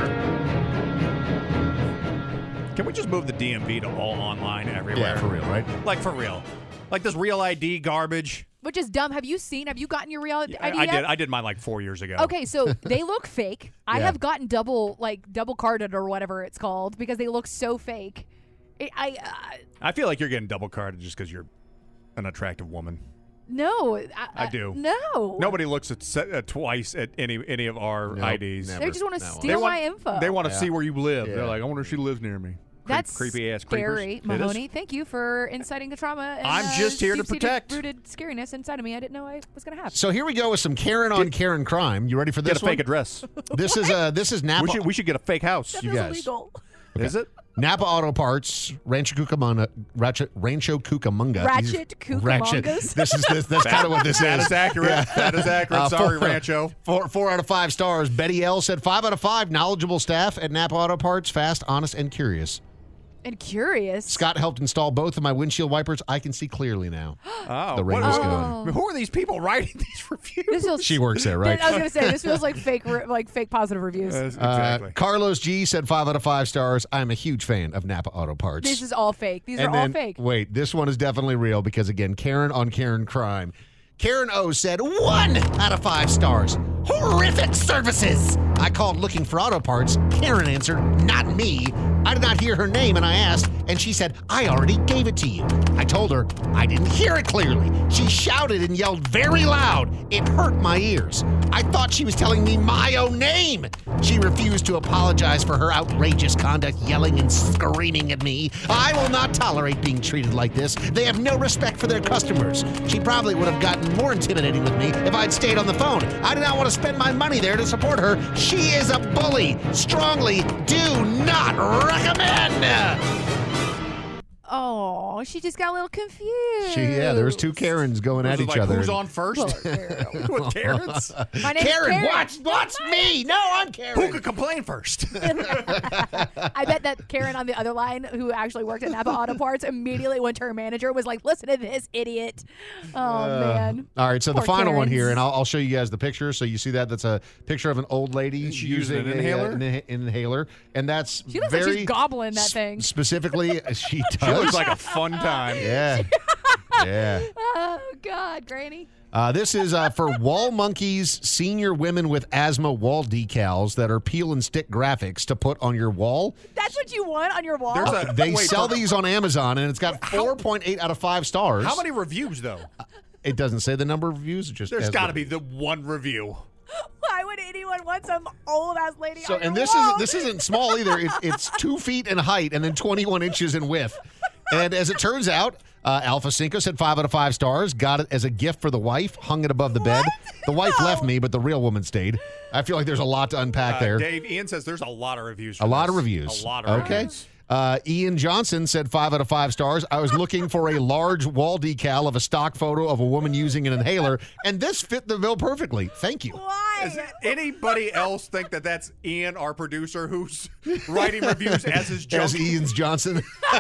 Can we just move the DMV to all online everywhere? Yeah, for real, right? Like for real. Like this Real ID garbage. Which is dumb. Have you gotten your Real ID I yet? did. I did mine like 4 years ago. Okay, so they look fake. I have gotten double carded or whatever it's called because they look so fake. I feel like you're getting double carded just because you're an attractive woman. No, I do. No, nobody looks at twice at any of our IDs. They just want to steal my info. They want to see where you live. They're like, I wonder if she lives near me. That's creepy ass scary, creepers. Mahoney. Thank you for inciting the trauma. And, I'm just here to deep-seated protect. Rooted scariness inside of me. I didn't know I was going to have. So here we go with some Karen on Karen crime. You ready for this? Get a fake address. This is Napa. We should get a fake house. That you feels guys. illegal. Okay. Is it? Napa Auto Parts, Rancho Cucamonga. Ratchet Cucamongas? That's kind of what this is. That is accurate. Yeah. That is accurate. Sorry, Rancho. 4 out of 5 stars. Betty L said 5 out of 5. Knowledgeable staff at Napa Auto Parts, fast, honest, and curious. And curious. Scott helped install both of my windshield wipers. I can see clearly now. Oh, the rain is gone. Who are these people writing these reviews? She works there, right? I was going to say, this feels like fake positive reviews. Exactly. Carlos G said 5 out of 5 stars. I'm a huge fan of Napa Auto Parts. This is all fake. These are all fake. Wait, this one is definitely real because, again, Karen on Karen crime. Karen O said 1 out of 5 stars. Horrific services. I called looking for auto parts. Karen answered, not me. I did not hear her name, and I asked, and she said, I already gave it to you. I told her I didn't hear it clearly. She shouted and yelled very loud. It hurt my ears. I thought she was telling me my own name. She refused to apologize for her outrageous conduct, yelling and screaming at me. I will not tolerate being treated like this. They have no respect for their customers. She probably would have gotten more intimidating with me if I'd stayed on the phone. I do not want to spend my money there to support her. She is a bully. Strongly do not recommend. Oh, she just got a little confused. There was 2 Karens going at each other. Who's on first? What Karens? My name's Karen, watch me. No, I'm Karen. Who could complain first? I bet that Karen on the other line, who actually worked at Napa Auto Parts, immediately went to her manager, was like, listen to this idiot. Oh, man. All right, so Poor the final one Karens. here, and I'll show you guys the picture. So you see that's a picture of an old lady Is she using an inhaler? an inhaler, and that's She looks very like she's gobbling that thing. specifically. She She does. looks like a fun time. Yeah. Yeah. Oh, God, Granny. This is for Wall Monkeys senior women with asthma wall decals that are peel and stick graphics to put on your wall. That's what you want on your wall? They sell these on Amazon, and it's got 4.8 out of 5 stars. How many reviews, though? It doesn't say the number of reviews. It just There's has got to the- be the one review. Why would it anyone want some old ass lady. So, on and your this wall. isn't small either. It's 2 feet in height and then 21 inches in width. And as it turns out, Alpha Cinco said 5 out of 5 stars. Got it as a gift for the wife. Hung it above the bed. The wife left me, but the real woman stayed. I feel like there's a lot to unpack there. Dave, Ian says there's a lot of reviews. A lot of reviews. A lot of reviews. Ian Johnson said 5 out of 5 stars. I was looking for a large wall decal of a stock photo of a woman using an inhaler, and this fit the bill perfectly. Thank you. Why? Does anybody else think that that's Ian, our producer, who's writing reviews as his junk? As Ian's Johnson.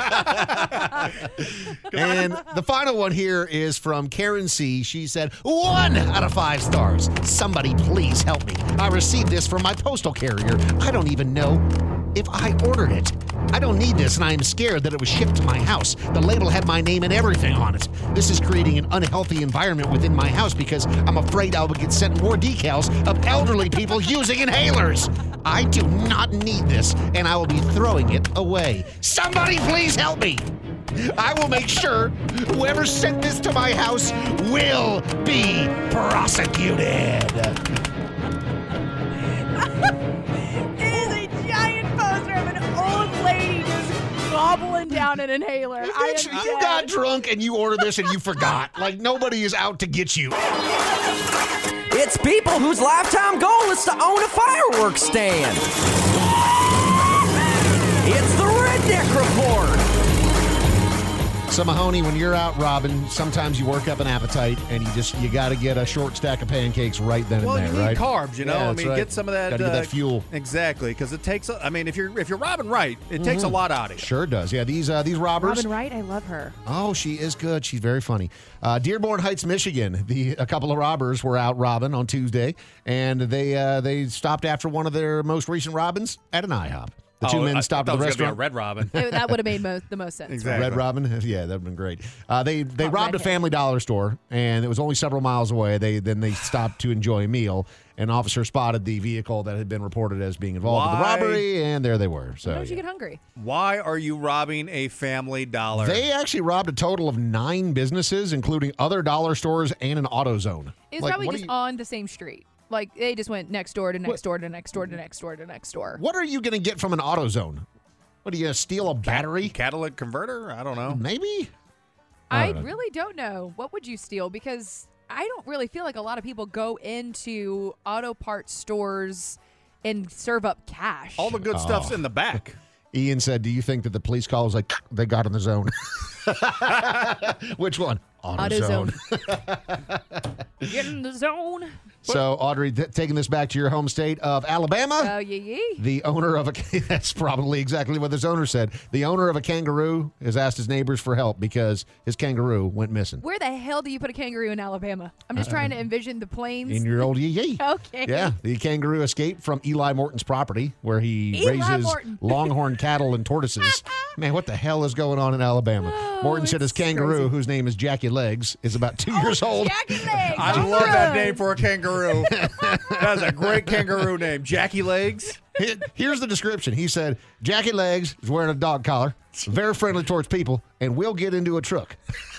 And the final one here is from Karen C. She said, 1 out of 5 stars. Somebody please help me. I received this from my postal carrier. I don't even know if I ordered it. I don't need this, and I am scared that it was shipped to my house. The label had my name and everything on it. This is creating an unhealthy environment within my house because I'm afraid I will get sent more decals of elderly people using inhalers. I do not need this, and I will be throwing it away. Somebody please help me. I will make sure whoever sent this to my house will be prosecuted. It is a giant poster of an old lady just gobbling down an inhaler. You got drunk and you ordered this and you forgot. Like, nobody is out to get you. It's people whose lifetime goal is to own a fireworks stand. It's the Redneck Report. So, Mahoney, when you're out robbing, sometimes you work up an appetite and you got to get a short stack of pancakes right then and Well, there, you need right? carbs, you know. Yeah, I that's mean, right. get some of that. Got to get that fuel. Exactly, because it takes. I mean, if you're robbing right, it takes a lot out of you. Sure does. Yeah, these robbers. Robin Wright, I love her. Oh, she is good. She's very funny. Dearborn Heights, Michigan. A couple of robbers were out robbing on Tuesday, and they stopped after one of their most recent robins at an IHOP. The two men stopped at the restaurant. A Red Robin. That would have made the most sense. Exactly. Red Robin? Yeah, that would have been great. They robbed a Family Dollar store, and it was only several miles away. Then they stopped to enjoy a meal. An officer spotted the vehicle that had been reported as being involved in the robbery, and there they were. So, Why don't you get hungry? Why are you robbing a Family Dollar? They actually robbed a total of 9 businesses, including other dollar stores and an AutoZone. It's probably just on the same street. Like, they just went next door to next door to next door to next door to next door. What are you going to get from an AutoZone? What, are you going to steal a battery? Catalytic converter? I don't know. Maybe? I really don't know. What would you steal? Because I don't really feel like a lot of people go into auto parts stores and serve up cash. All the good stuff's in the back. Ian said, do you think that the police call was like, they got in the zone? Which one? AutoZone. Get in the zone. So, Audrey, taking this back to your home state of Alabama. Oh, yee. The owner of that's probably exactly what this owner said. The owner of a kangaroo has asked his neighbors for help because his kangaroo went missing. Where the hell do you put a kangaroo in Alabama? I'm just trying to envision the plains. In your old yee. Okay. Yeah, the kangaroo escaped from Eli Morton's property where he raises longhorn cattle and tortoises. Man, what the hell is going on in Alabama? Morton said his kangaroo, crazy. Whose name is Jackie Legs, is about 2 years old. Jackie Legs. I love that name for a kangaroo. That's a great kangaroo name. Jackie Legs. Here's the description. He said, Jackie Legs is wearing a dog collar, very friendly towards people, and will get into a truck.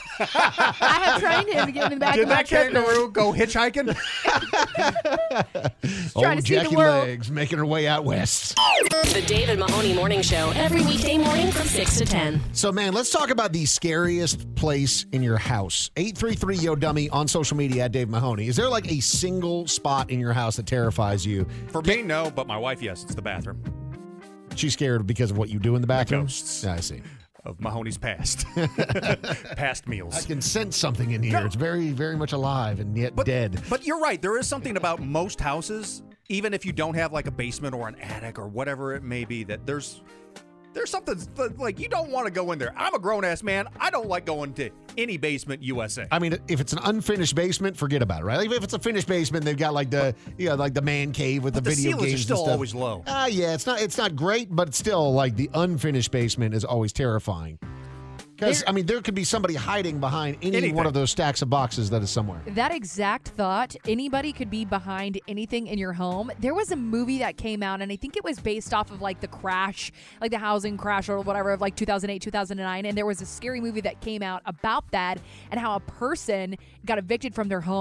I have trained him to get in the back Did of my that truck. kangaroo go hitchhiking? Trying Old to see Jackie the world. Legs making her way out west. The David Mahoney Morning Show, every weekday morning from 6 to 10. So, man, let's talk about the scariest place in your house. 833-YO-DUMMY on social media at Dave Mahoney. Is there like a single spot in your house that terrifies you? For me, no, but my wife, yes. It's the bathroom. She's scared because of what you do in the bathroom? ghosts. I see. Of Mahoney's past. Past meals. I can sense something in here. It's very, very much alive and yet dead. But you're right. There is something about most houses, even if you don't have like a basement or an attic or whatever it may be, that there's something like you don't want to go in there. I'm a grown-ass man. I don't like going to any basement USA. I mean, if it's an unfinished basement, forget about it, right? Like if it's a finished basement, they've got like the like the man cave with the video ceilings games are still and stuff. always low. Yeah, it's not great, but still, like the unfinished basement is always terrifying. Because I mean, there could be somebody hiding behind any one of those stacks of boxes that is somewhere. That exact thought, anybody could be behind anything in your home. There was a movie that came out, and I think it was based off of like the crash, like the housing crash or whatever of like 2008, 2009. And there was a scary movie that came out about that and how a person got evicted from their home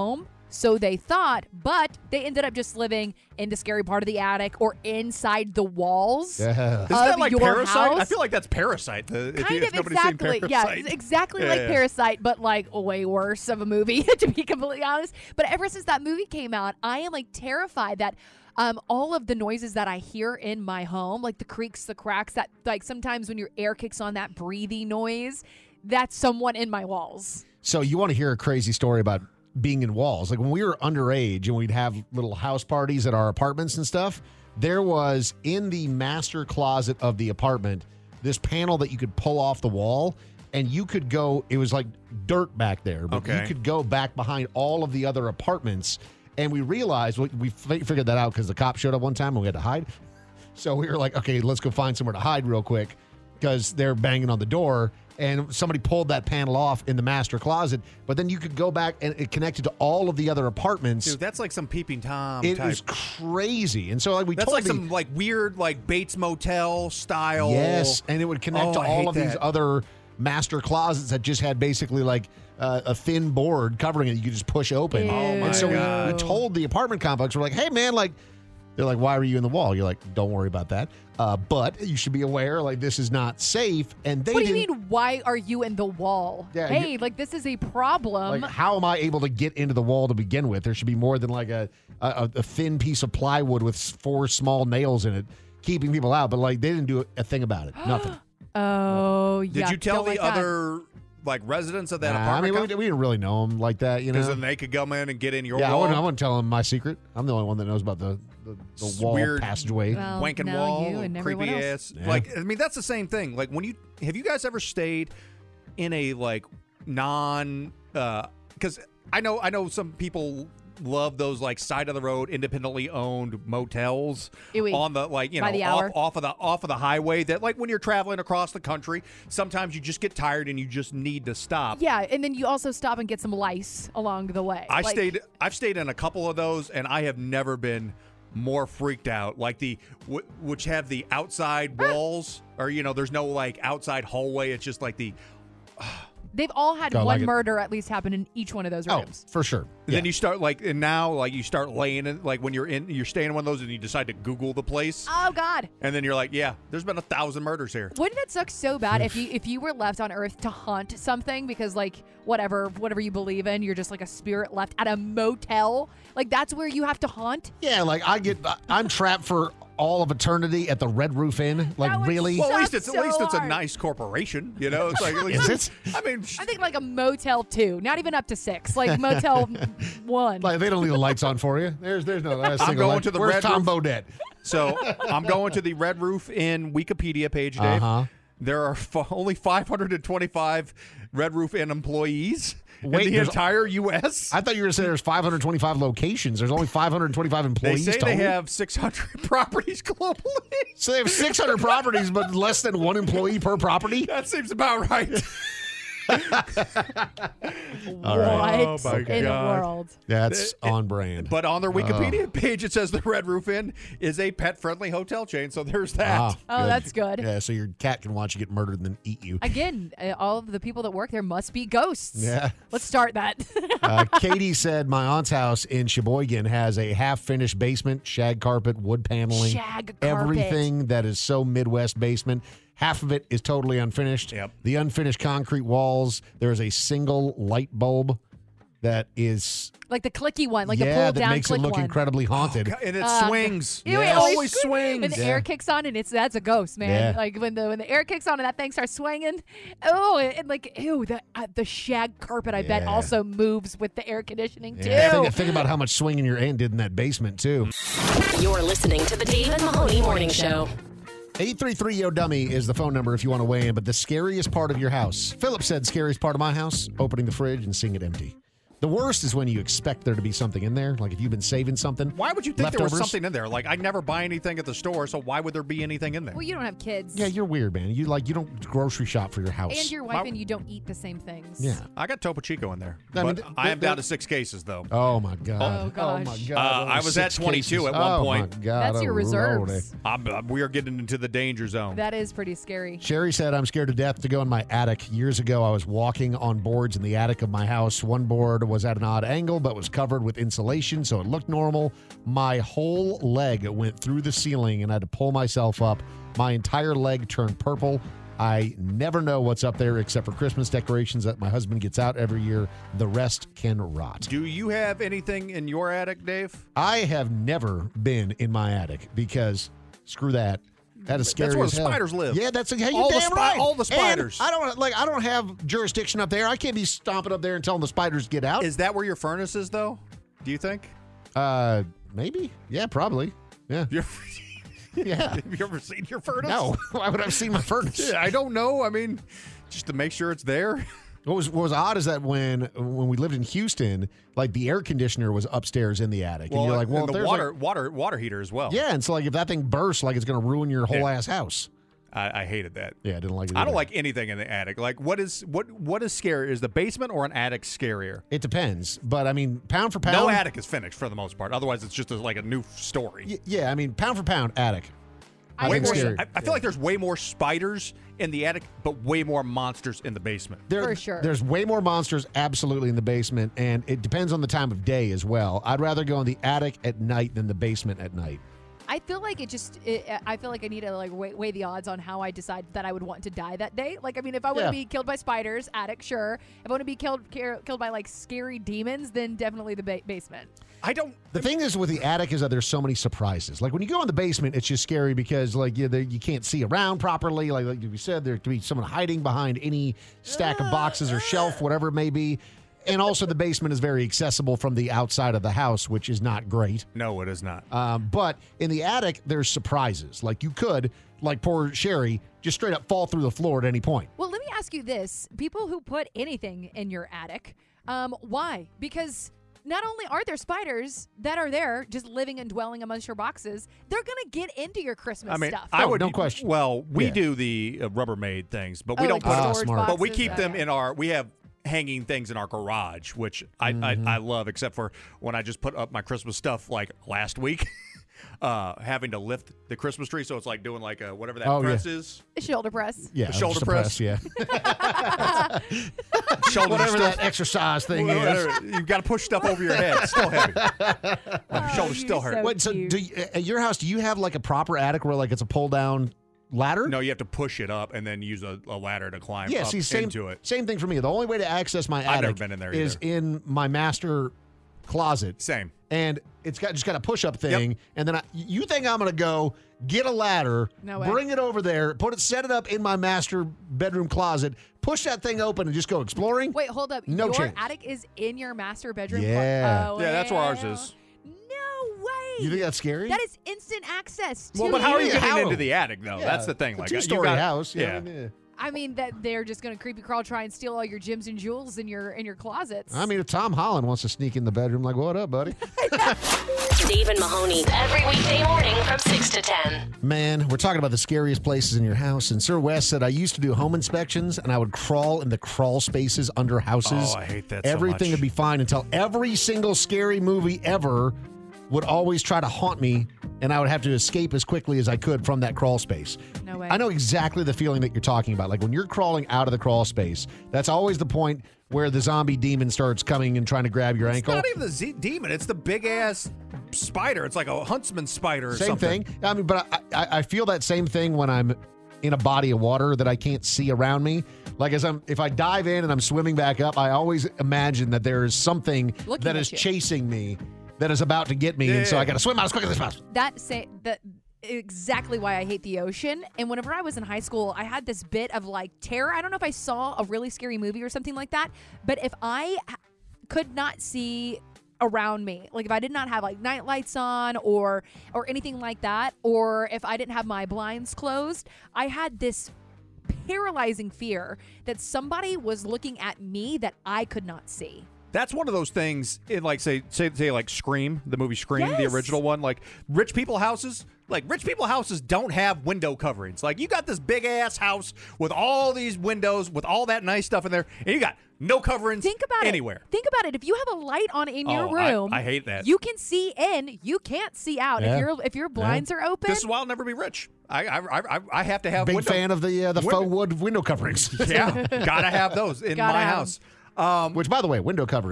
So they thought, but they ended up just living in the scary part of the attic or inside the walls Isn't that like your Parasite? house. I feel like that's Parasite. If nobody's seen Parasite. Yeah, exactly like Parasite, but like way worse of a movie, to be completely honest. But ever since that movie came out, I am like terrified that all of the noises that I hear in my home, like the creaks, the cracks, that like sometimes when your air kicks on, that breathing noise, that's someone in my walls. So you want to hear a crazy story about being in walls? Like when we were underage and we'd have little house parties at our apartments and stuff, there was in the master closet of the apartment this panel that you could pull off the wall, and you could go, it was like dirt back there, but you could go back behind all of the other apartments. And we realized, we figured that out because the cop showed up one time and we had to hide. So we were like, okay, let's go find somewhere to hide real quick because they're banging on the door. And somebody pulled that panel off in the master closet, but then you could go back and it connected to all of the other apartments. Dude, that's like some Peeping Tom It type. was crazy. And so like That's like some like weird like Bates Motel style. Yes, and it would connect to I all hate of these that. other master closets that just had basically like a thin board covering it. You could just push open. Ew. Oh, my and so God. we told the apartment complex, we're like, hey man, like, they're like, why were you in the wall? You're like, don't worry about that. But you should be aware, like, this is not safe. And they What do you didn't. mean, why are you in the wall? Yeah, hey, like this is a problem. Like, how am I able to get into the wall to begin with? There should be more than like a thin piece of plywood with 4 small nails in it, keeping people out. But like, they didn't do a thing about it. Nothing. Oh, Did yeah. you tell don't the like that. other like residents of that I apartment? mean, we didn't really know them like that, you know. Because then they could come in and get in your Yeah, wall. I wouldn't tell them my secret. I'm the only one that knows about the wall Weird passageway. Well, wanking no, wall, you and everyone creepy else. ass. Yeah. Like, I mean, that's the same thing. Like, when have you guys ever stayed in a like non? Because I know some people love those like side of the road, independently owned motels Ewy. on the like By the hour. off of the highway. That like when you're traveling across the country, sometimes you just get tired and you just need to stop. Yeah, and then you also stop and get some lice along the way. I've Like, stayed in a couple of those, and I have never been more freaked out. Like which have the outside walls, or there's no like outside hallway. It's just like the. They've all had I one like it. murder at least happen in each one of those Oh, rooms. for sure. And then you start and now like you start laying in like when you're staying in one of those and you decide to Google the place, Oh God! and then you're like, yeah, there's been 1,000 murders here. Wouldn't that suck so bad if you were left on Earth to hunt something because like whatever you believe in, you're just like a spirit left at a motel? Like that's where you have to hunt? Yeah, like I'm trapped for all of eternity at the Red Roof Inn. Like, would really? suck. Well, at least so it's a hard. nice corporation, It's like at least, Is it? I mean, I think like a Motel 2, not even up to 6, like Motel 1. Like, they don't leave the lights on for you. There's no last I'm single going light. to the Where's Red Tom Roof? Bodette? So I'm going to the Red Roof Inn Wikipedia page, Dave. Uh-huh. There are only 525 Red Roof Inn employees Wait, in the there's- entire U.S. I thought you were going to say there's 525 locations. There's only 525 They employees say total. they have 600 properties globally. So they have 600 properties, but less than one employee per property? That seems about right. All right. Oh, my in the God. world? That's on brand. But on their Wikipedia page, it says the Red Roof Inn is a pet-friendly hotel chain. So there's that. Ah, Oh, that's good. Yeah, so your cat can watch you get murdered and then eat you. Again, all of the people that work there must be ghosts. Yeah. Let's start that. Katie said my aunt's house in Sheboygan has a half-finished basement, shag carpet, wood paneling. Shag carpet. Everything that is so Midwest basement. Half of it is totally unfinished. Yep. The unfinished concrete walls, there is a single light bulb that is, Like the clicky one, like the yeah, pull that down makes it click look one. incredibly haunted. And it swings. Ew, Yes. it always Always swings. And the Yeah. air kicks on, and that's a ghost, man. Yeah. Like when the air kicks on and that thing starts swinging. Oh, and like ew, the shag carpet I bet Yeah. also moves with the air conditioning too. Yeah, think about how much swinging your aunt did in that basement, too. You're listening to the Dave and Mahoney Morning Show. 833-YO-DUMMY is the phone number if you want to weigh in, but the scariest part of your house. Philip said, scariest part of my house, opening the fridge and seeing it empty. The worst is when you expect there to be something in there, like if you've been saving something. Why would you think there was leftovers. something in there? Like, I never buy anything at the store, so why would there be anything in there? Well, you don't have kids. Yeah, you're weird, man. You don't grocery shop for your house. And your wife and you don't eat the same things. Yeah. I got Topo Chico in there. I mean, But I am down to 6 cases, though. Oh, my God. Oh, gosh. my God. I was at 6 22 cases. at one point. Oh, my God. That's your reserves. We are getting into the danger zone. That is pretty scary. Sherry said, I'm scared to death to go in my attic. Years ago, I was walking on boards in the attic of my house. One board was at an odd angle, but was covered with insulation, so it looked normal. My whole leg went through the ceiling, and I had to pull myself up. My entire leg turned purple. I never know what's up there except for Christmas decorations that my husband gets out every year. The rest can rot. Do you have anything in your attic, Dave? I have never been in my attic because screw that. That is scary. That's where as the hell. spiders live. Yeah, that's you're all damn the right. All the spiders. And I don't have jurisdiction up there. I can't be stomping up there and telling the spiders to get out. Is that where your furnace is, though? Do you think? Maybe. Yeah, probably. Yeah. Yeah. Have you ever seen your furnace? No. Why would I have seen my furnace? I don't know. I mean, just to make sure it's there. What was odd is that when we lived in Houston, like the air conditioner was upstairs in the attic, and you're like, well, and the there's water heater as well. Yeah, and so like if that thing bursts, like it's going to ruin your whole ass house. I hated that. Yeah, I didn't like it. I don't either. like anything in the attic. Like, what is scarier? Is the basement or an attic scarier? It depends, but I mean, pound for pound, No attic is finished for the most part. Otherwise, it's just like a new story. Yeah, I mean, pound for pound, attic. I scary. feel like there's way more spiders in the attic, but way more monsters in the basement. For sure. There's way more monsters absolutely in the basement, and it depends on the time of day as well. I'd rather go in the attic at night than the basement at night. I feel like I feel like I need to like weigh the odds on how I decide that I would want to die that day. Like, I mean, if I want to be killed by spiders, attic, sure. If I want to be killed by like scary demons, then definitely the basement. The thing is with the attic is that there's so many surprises. Like when you go in the basement, it's just scary because like you can't see around properly. Like you said, there could be someone hiding behind any stack of boxes or shelf, whatever it may be. And also the basement is very accessible from the outside of the house, which is not great. No, it is not. But in the attic, there's surprises. Like you could, like poor Sherry, just straight up fall through the floor at any point. Well, let me ask you this. People who put anything in your attic, why? Because not only are there spiders that are there just living and dwelling amongst your boxes, they're going to get into your Christmas stuff. I would no question. Well, we do the Rubbermaid things, but we don't put them. But we keep them in our. We have hanging things in our garage, which I love, except for when I just put up my Christmas stuff like last week. Having to lift the Christmas tree, so it's like doing like whatever that press is. The shoulder press. Yeah, the shoulder press. Yeah. Shoulder whatever that exercise thing is. You've got to push stuff over your head. It's still heavy. Your shoulders still hurt. Wait, so at your house, do you have like a proper attic where like it's a pull down ladder? No, you have to push it up and then use a ladder to climb up into it. Same thing for me. The only way to access my I've never attic been in there is either. in my master closet. Same. And it's just got a push-up thing. And then you think I'm going to go get a ladder, No way. bring it over there, set it up in my master bedroom closet, push that thing open and just go exploring? Wait, hold up. No your chance. attic is in your master bedroom? Yeah. Oh, Yeah, that's where ours is. No way. You think that's scary? That is instant access to Well, but how are you getting How? into the attic, though? Yeah. That's the thing. Like, a two-story house. Yeah. I mean, that they're just going to creepy crawl, try and steal all your gems and jewels in your closets. I mean, if Tom Holland wants to sneak in the bedroom, like, what up, buddy? Dave and Mahoney every weekday morning from 6 to 10. Man, we're talking about the scariest places in your house. And Sir West said, I used to do home inspections, and I would crawl in the crawl spaces under houses. Oh, I hate that so Everything much. would be fine until every single scary movie ever would always try to haunt me, and I would have to escape as quickly as I could from that crawl space. No way. I know exactly the feeling that you're talking about. Like when you're crawling out of the crawl space, that's always the point where the zombie demon starts coming and trying to grab your ankle. It's not even the demon. It's the big-ass spider. It's like a huntsman spider or Same something. thing. I mean, but I feel that same thing when I'm in a body of water that I can't see around me. Like if I dive in and I'm swimming back up, I always imagine that there is something Looking that at is you. chasing me, that is about to get me, and so I got to swim out as quick as possible. That exactly why I hate the ocean. And whenever I was in high school, I had this bit of like terror. I don't know if I saw a really scary movie or something like that, but if I could not see around me, like if I did not have like night lights on or anything like that, or if I didn't have my blinds closed, I had this paralyzing fear that somebody was looking at me that I could not see. That's one of those things in like say like Scream, the movie Scream, the Yes. original one. Like rich people houses don't have window coverings. Like you got this big ass house with all these windows with all that nice stuff in there, and you got no coverings Think about anywhere. Think about it. If you have a light on in your I- room, I hate that. You can see in, you can't see out. Yeah. If your blinds are open, This is why I'll never be rich. I have to have Big window. fan of the faux wood window coverings. Yeah, gotta have those in Gotta my have house. Which, by the way, window coverings,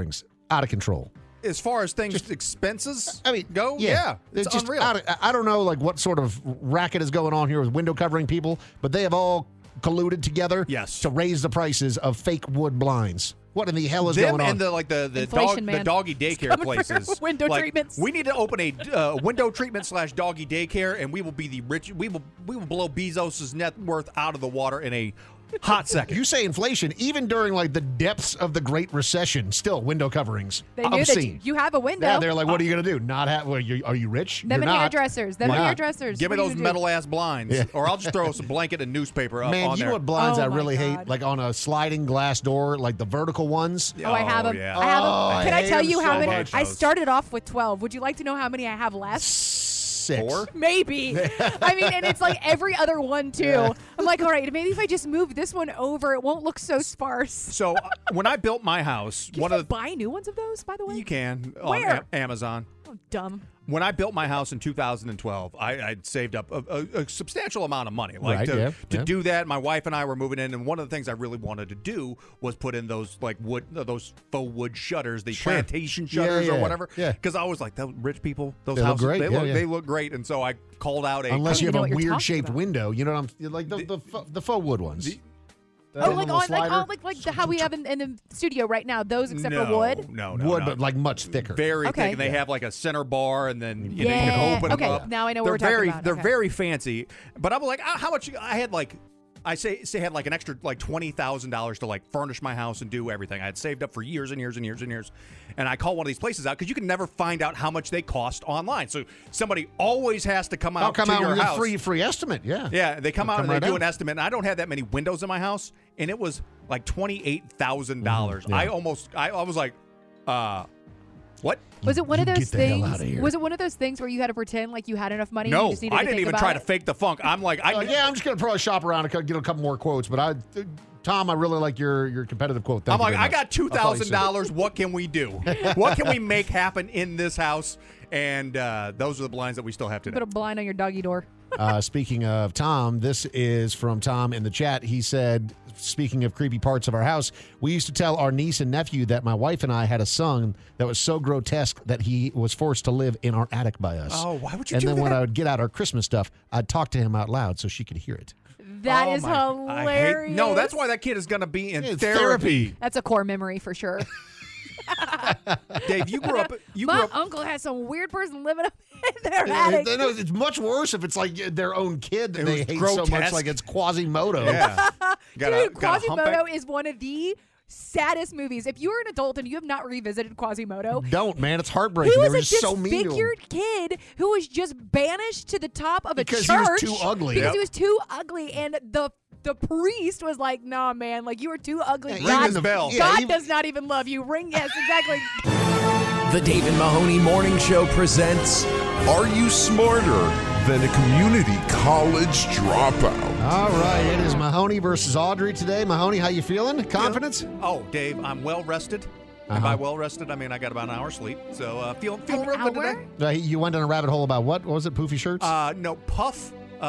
out of control. As far as things, expenses go, Yeah, it's just unreal. I don't know like what sort of racket is going on here with window covering people, but they have all colluded together to raise the prices of fake wood blinds. What in the hell is going on? And the doggy daycare places. Window treatments. We need to open a window treatment / doggy daycare, and we will be the rich. We will blow Bezos's net worth out of the water in a hot second. You say inflation, even during like the depths of the Great Recession, still window coverings. They knew that you have a window. Yeah, they're like, what are you going to do? Not have? Well, are you rich? Them You're and not. hairdressers. Them and hairdressers. Give me those metal ass blinds, or I'll just throw some blanket and newspaper up Man, on you there. know what blinds I really hate? Like on a sliding glass door, like the vertical ones. Oh, I have them. Yeah. I have them. Can I tell you how many? much. I started off with 12. Would you like to know how many I have left? 6. 4? Maybe. I mean, and it's like every other one, too. Yeah. I'm like, all right, maybe if I just move this one over, it won't look so sparse. So when I built my house, Can you buy new ones of those, by the way? You can Where? on Amazon. Oh, dumb. When I built my house in 2012, I'd saved up a substantial amount of money. Like Right, to do that, my wife and I were moving in, and one of the things I really wanted to do was put in those like those faux wood shutters, the plantation shutters or whatever. Yeah. Because I was like, those rich people, those They look houses, great. they look great, and so I called out Unless you have a what you're weird talking shaped about. window, you know what I'm like the faux wood ones. Oh, like how we have in the studio right now. Those except for wood. No, wood, but like much thicker. Very Okay. thick, and they have like a center bar, and then you Yeah. can open Okay, them up. now I know what they're we're talking very, about. They're Okay. very fancy. But I'm like, how much? I had like, I say had like an extra like $20,000 to like furnish my house and do everything. I had saved up for years and years and years and years, and I called one of these places out because you can never find out how much they cost online. So somebody always has to come out to your with house. a free estimate. Yeah. Yeah, they come out and right they do out. an estimate. And I don't have that many windows in my house, and it was like $28,000. Yeah. I was like, what? Was it one of those Get the hell things? outta here. Was it one of those things where you had to pretend like you had enough money? and you No, just needed I to didn't think even about try it? to fake the funk. I'm like, Yeah, I'm just gonna probably shop around and get a couple more quotes. But Tom, I really like your competitive quote. Thank I'm you like, very I much. got I'll probably say it. $2,000. What can we do? What can we make happen in this house? And those are the blinds that we still have today. Put a blind on your doggy door. Speaking of Tom, this is from Tom in the chat. He said, speaking of creepy parts of our house, we used to tell our niece and nephew that my wife and I had a son that was so grotesque that he was forced to live in our attic by us. Oh, why would you and do then that? when I would get out our Christmas stuff, I'd talk to him out loud so she could hear it. That Oh is my- hilarious. No, that's why that kid is going to be in It's therapy. That's a core memory for sure. Dave, you grew up. My uncle has some weird person living up in their Yeah, attic. it's much worse if it's like their own kid that It they was hate so much, grotesque. like it's Quasimodo. Yeah. Dude, got a Quasimodo humpback. is one of the saddest movies. If you are an adult and you have not revisited Quasimodo, Don't, man. It's he heartbreaking. was They were a just so mean to him. disfigured kid who was just banished to the top of Because a he was church too ugly. Because Yep. he was too ugly, and the priest was like, "Nah, man, like you are too ugly. Yeah, God, even the bell. Yeah, God even- does not even love you." Ring, yes, exactly. The Dave and Mahoney Morning Show presents Are you smarter than a community college dropout? All right, it is Mahoney versus Audrey today. Mahoney, how you feeling? Confidence? Oh, Dave, I'm well rested. And by well rested, I mean I got about an hour's sleep. So feeling real good today. You went down a rabbit hole about what? What was it? Poofy shirts? No, puff.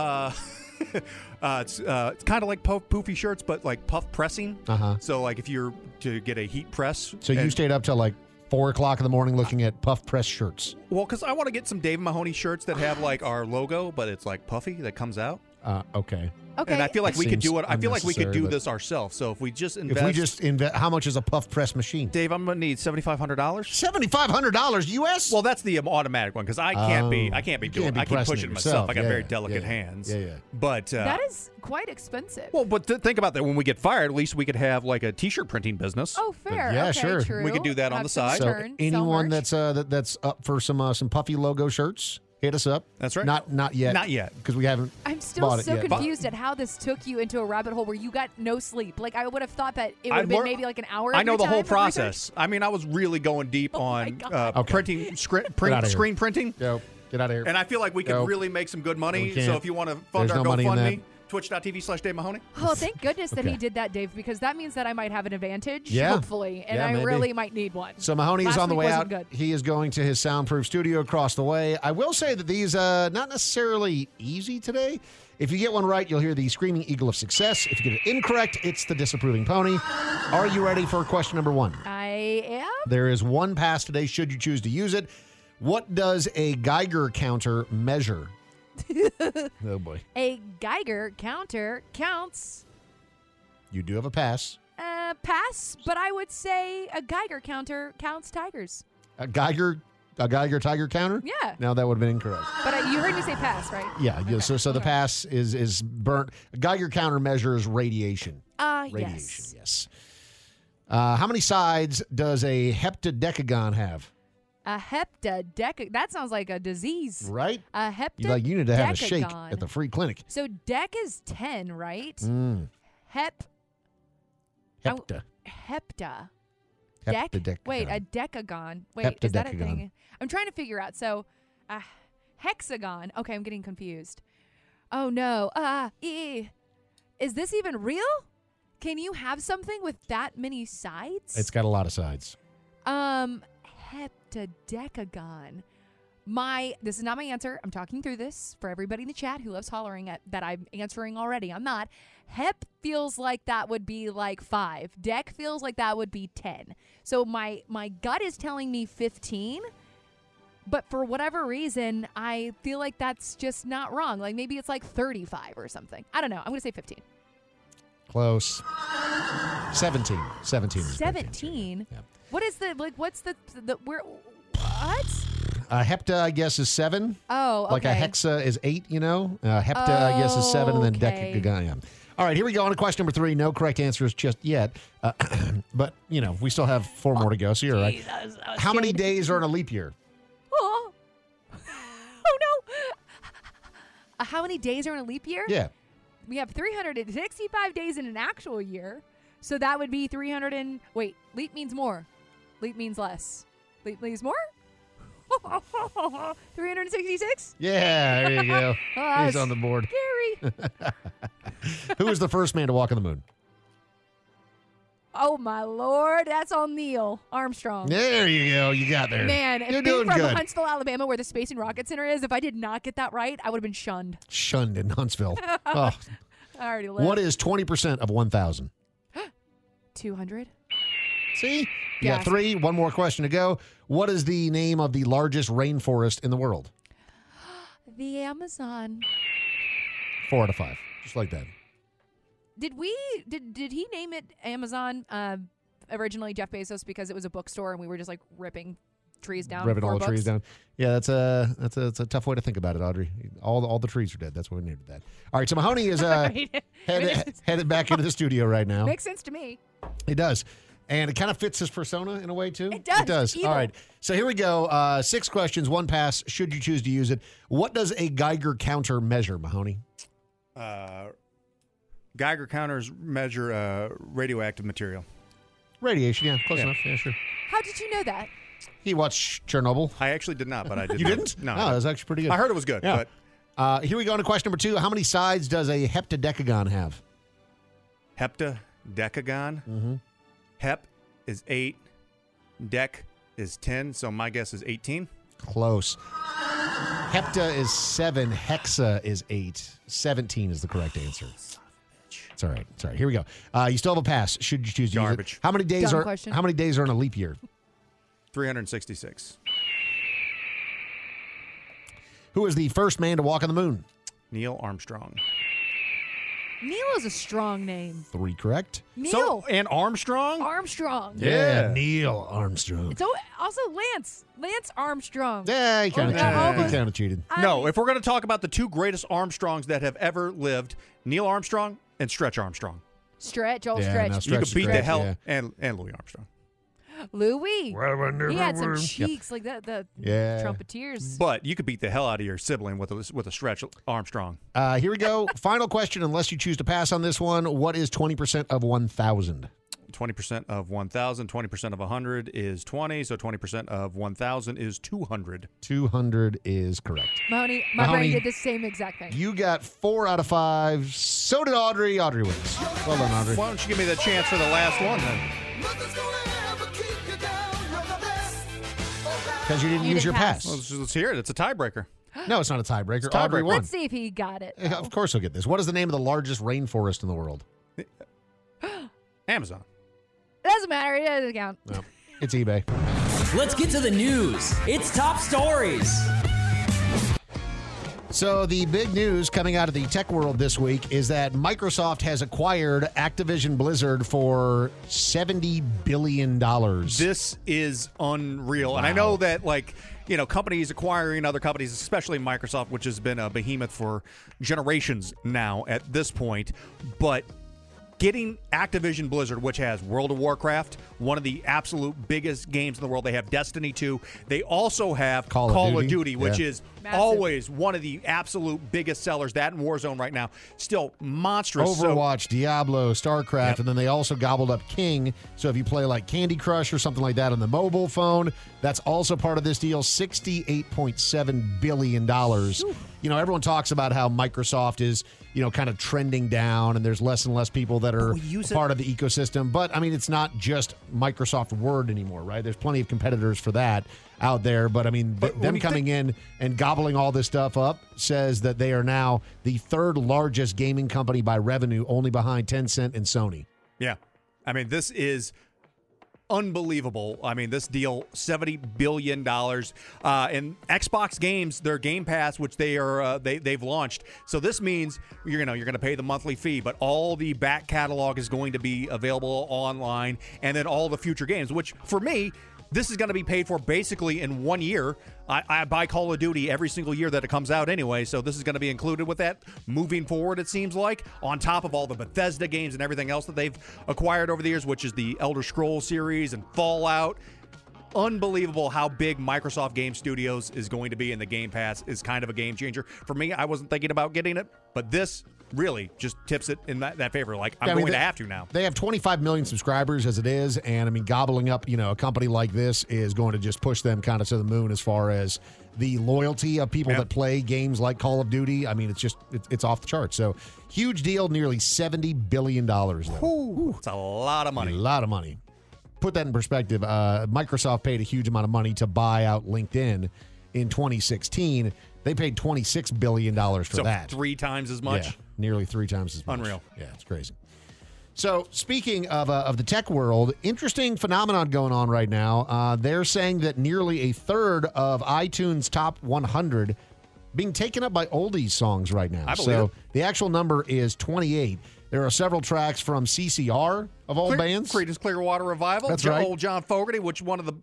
It's kind of like poofy shirts, but like puff pressing. Uh-huh. So like if you're to get a heat press. So you stayed up till like 4 o'clock in the morning looking at puff press shirts. Well, because I want to get some Dave Mahoney shirts that have like our logo, but it's like puffy that comes out. Okay. Okay. And I feel like we could Seems do it. I feel like we could unnecessary, do but- this ourselves. So if we just invest, If we just invest, how much is a puff press machine? Dave, I'm gonna need $7,500. $7,500 US? Well, that's the automatic one because I can't be doing. I can't can be push pressing it it myself. yourself. I got Yeah, very yeah, delicate yeah. hands. Yeah, yeah. But That is quite expensive. well, but think about that. When we get fired, at least we could have like a T-shirt printing business. Oh, fair. Yeah, okay, sure. True. We could do that on Have the some side. So return, sell anyone merch. that's up for some puffy logo shirts, hit us up. That's right. Not yet. Not yet. Because we haven't I'm still bought it so yet. confused at how this took you into a rabbit hole where you got no sleep. Like I would have thought that it would I have been learned- maybe like an hour. I of know your the whole time of research. process. I mean, I was really going deep on printing, outta here. screen printing. Go. Get out of here. And I feel like we could Go. really make some good money. We can't. So if you want to fund There's our no money in GoFundMe, that. twitch.tv/Dave Mahoney. Oh, thank goodness that he Okay. did that, Dave, because that means that I might have an advantage, Yeah. hopefully, and Yeah, I maybe. really might need one. So Mahoney is Last on the week way wasn't out. good. He is going to his soundproof studio across the way. I will say that these not necessarily easy today. If you get one right, you'll hear the Screaming Eagle of Success. If you get it incorrect, it's the Disapproving Pony. Are you ready for question number 1? I am. There is one pass today, should you choose to use it. What does a Geiger counter measure? Oh, boy. A Geiger counter counts. You do have a pass. Pass, but I would say a Geiger counter counts tigers. A Geiger tiger counter? Yeah. No, that would have been incorrect. But you heard me say pass, right? Yeah. Okay. So the pass is burnt. A Geiger counter measures radiation. Radiation, yes. How many sides does a heptadecagon have? A heptadecagon. That sounds like a disease. Right? A heptadecagon. You need to have a shake at the free clinic. So dec is 10, right? Hepta. Hepta. Heptadecagon. Wait, a decagon. Wait, is that a thing? I'm trying to figure out. So, hexagon. Okay, I'm getting confused. Oh, no. Is this even real? Can you have something with that many sides? It's got a lot of sides. Heptadecagon. This is not my answer. I'm talking through this for everybody in the chat who loves hollering at that I'm answering already. I'm not. Hep feels like that would be like 5. Dec feels like that would be 10. So my gut is telling me 15. But for whatever reason, I feel like that's just not wrong. Like maybe it's like 35 or something. I don't know. I'm going to say 15. Close. 17. 17. 17? Yeah. What is what's the where, what? Hepta, I guess, is 7. Oh, okay. Like a hexa is 8, you know? Hepta, I guess, is 7, and then decagon. Yeah. All right, here we go on to question number 3. No correct answers just yet. But, we still have 4 more to go, so you're right. How many days are in a leap year? Oh no. How many days are in a leap year? Yeah. We have 365 days in an actual year. So that would be 300 and... Wait, leap means more. Leap means less. Leap means more? 366? Yeah, there you go. He's on the board. Scary. Who was the first man to walk on the moon? Oh, my Lord. That's on Neil Armstrong. There you go. You got there. Man, You're being doing from good. Huntsville, Alabama, where the Space and Rocket Center is, if I did not get that right, I would have been shunned. Shunned in Huntsville. Oh. I already lived. What is 20% of 1,000? 200. See? You got 3. One more question to go. What is the name of the largest rainforest in the world? The Amazon. 4 out of 5. Just like that. Did he name it Amazon originally, Jeff Bezos, because it was a bookstore and we were just like ripping trees down? Ripping all the trees down. Yeah, that's a tough way to think about it, Audrey. All the trees are dead. That's why we named it that. All right, so Mahoney is headed back into the studio right now. Makes sense to me. It does. And it kind of fits his persona in a way, too. It does. It does. Evil. All right. So here we go. 6 questions, 1 pass, should you choose to use it. What does a Geiger counter measure, Mahoney? Geiger counters measure radioactive material. Radiation, yeah. Close enough. Yeah, sure. How did you know that? He watched Chernobyl. I actually did not, but I did. You didn't? No. that was actually pretty good. I heard it was good. Yeah. But here we go on to question number 2. How many sides does a heptadecagon have? Heptadecagon? Mm-hmm. Hep is 8. Dec is 10. So my guess is 18. Close. Hepta is 7. Hexa is 8. 17 is the correct answer. It's all right. It's all right. Here we go. You still have a pass. Should you choose to Garbage. use it? How many days Dumb are question. How many days are in a leap year? 366. Who was the first man to walk on the moon? Neil Armstrong. Neil is a strong name. 3 correct. Neil. And Armstrong? Armstrong. Yeah, Neil Armstrong. It's also Lance Armstrong. Yeah, he kind of cheated. He kind of cheated. No, if we're going to talk about the 2 greatest Armstrongs that have ever lived, Neil Armstrong and Stretch Armstrong. Stretch, old Yeah, Stretch. no, You Stretch could is beat great, the hell yeah. and Louis Armstrong. Louis. He had some Yep. cheeks like that. The Yeah. trumpeteers. But you could beat the hell out of your sibling with a Stretch Armstrong. Here we go. Final question, unless you choose to pass on this one. What is 20% of 1,000? 20% of 1,000, 20% of 100 is 20, so 20% of 1,000 is 200. 200 is correct. My Mahoney, brain did the same exact thing. You got 4 out of 5. So did Audrey. Audrey wins. Well done, Audrey. Why don't you give me the chance for the last one then? Because you didn't use your pass. Well, let's hear it. It's a tiebreaker. No, it's not a tiebreaker. It's a Audrey tiebreaker. won. Let's see if he got it. Of course he'll get this. What is the name of the largest rainforest in the world? Amazon. It doesn't matter. It doesn't count. No. It's eBay. Let's get to the news. It's top stories. So the big news coming out of the tech world this week is that Microsoft has acquired Activision Blizzard for $70 billion. This is unreal. And I know that, companies acquiring other companies, especially Microsoft, which has been a behemoth for generations now at this point, but getting Activision Blizzard, which has World of Warcraft, one of the absolute biggest games in the world. They have Destiny 2. They also have Call of Duty, which is always one of the absolute biggest sellers. That and Warzone right now, still monstrous. Overwatch, Diablo, StarCraft, and then they also gobbled up King. So if you play like Candy Crush or something like that on the mobile phone, that's also part of this deal, $68.7 billion. Everyone talks about how Microsoft is, kind of trending down and there's less and less people that are part of the ecosystem. But, it's not just Microsoft Word anymore, right? There's plenty of competitors for that out there. But, them coming in and gobbling all this stuff up says that they are now the third largest gaming company by revenue, only behind Tencent and Sony. Yeah. This is unbelievable. This deal, $70 billion. And Xbox games, their Game Pass, which they've launched. So this means you're gonna pay the monthly fee, but all the back catalog is going to be available online, and then all the future games, which for me, this is going to be paid for basically in 1 year. I buy Call of Duty every single year that it comes out anyway, so this is going to be included with that moving forward, it seems like, on top of all the Bethesda games and everything else that they've acquired over the years, which is the Elder Scrolls series and Fallout. Unbelievable how big Microsoft Game Studios is going to be, and the Game Pass is kind of a game changer. For me, I wasn't thinking about getting it, but this really just tips it in that favor. I'm going to have to now. They have 25 million subscribers as it is, and gobbling up, a company like this is going to just push them kind of to the moon as far as the loyalty of people that play games like Call of Duty. It's off the charts. So huge deal, nearly $70 billion. It's a lot of money. A lot of money. Put that in perspective, Microsoft paid a huge amount of money to buy out LinkedIn in 2016. They paid $26 billion for that. 3 times as much? Yeah, nearly 3 times as much. Unreal. Yeah, it's crazy. So speaking of the tech world, interesting phenomenon going on right now. They're saying that nearly a third of iTunes Top 100 being taken up by oldies songs right now. I believe it. The actual number is 28. There are several tracks from CCR of all bands. Creedence Clearwater Revival. That's right. Old John Fogerty, which one of the...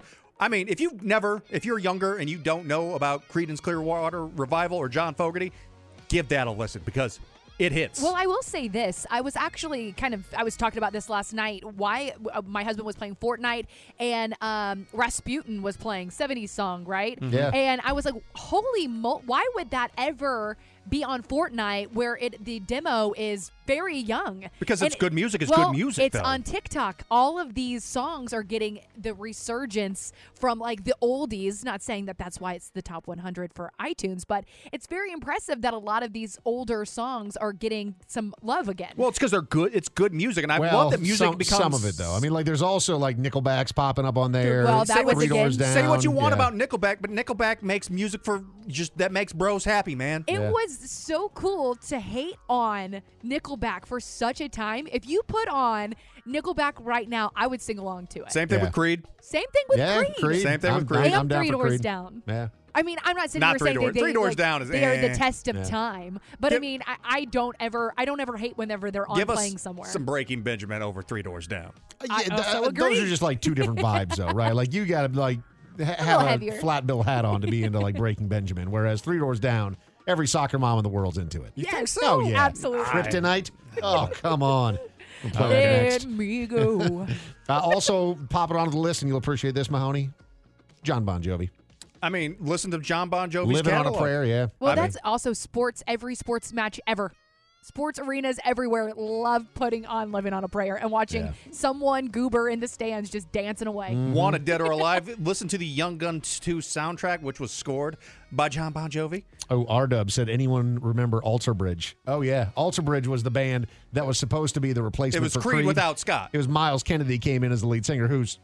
if you're younger and you don't know about Creedence Clearwater Revival or John Fogerty, give that a listen because it hits. Well, I will say this. I was actually I was talking about this last night. Why my husband was playing Fortnite and Rasputin was playing 70s song, right? Mm-hmm. Yeah. And I was like, holy why would that ever be on Fortnite where the demo is very young? Because it's good music. It's good music, it's though. on TikTok. All of these songs are getting the resurgence from the oldies. Not saying that that's why it's the top 100 for iTunes, but it's very impressive that a lot of these older songs are getting some love again. Well, it's because they're good. It's good music, and I love that music becomes... Some of it, though. there's also Nickelback's popping up on there. Well, that was again... Say what you want about Nickelback, but Nickelback makes music that makes bros happy, man. It was so cool to hate on Nickelback for such a time. If you put on Nickelback right now, I would sing along to it. Same thing with Creed. Same thing with Creed. Same thing with Creed. I'm down 3 for Doors Creed. Down. Yeah. I'm not sitting here saying Three Doors Down is they are the test of time. But I don't ever hate whenever they're on playing somewhere. Some Breaking Benjamin over 3 Doors Down. Those are just 2 different vibes, though, right? You got to have a flat bill hat on to be into Breaking Benjamin, whereas 3 Doors Down, every soccer mom in the world's into it. You think so? Oh, yeah. Absolutely. Kryptonite? Oh, come on. Let me go. Also, pop it onto the list, and you'll appreciate this, Mahoney. John Bon Jovi. Listen to John Bon Jovi's Living catalog. on a Prayer, yeah. Well, that's also every sports match ever. Sports arenas everywhere love putting on Living on a Prayer and watching someone goober in the stands just dancing away. Mm-hmm. Wanted Dead or Alive. Listen to the Young Guns 2 soundtrack, which was scored by John Bon Jovi. Oh, R-Dub said, anyone remember Alter Bridge? Oh, yeah. Alter Bridge was the band that was supposed to be the replacement for It was Creed without Scott. It was Miles Kennedy came in as the lead singer, who's,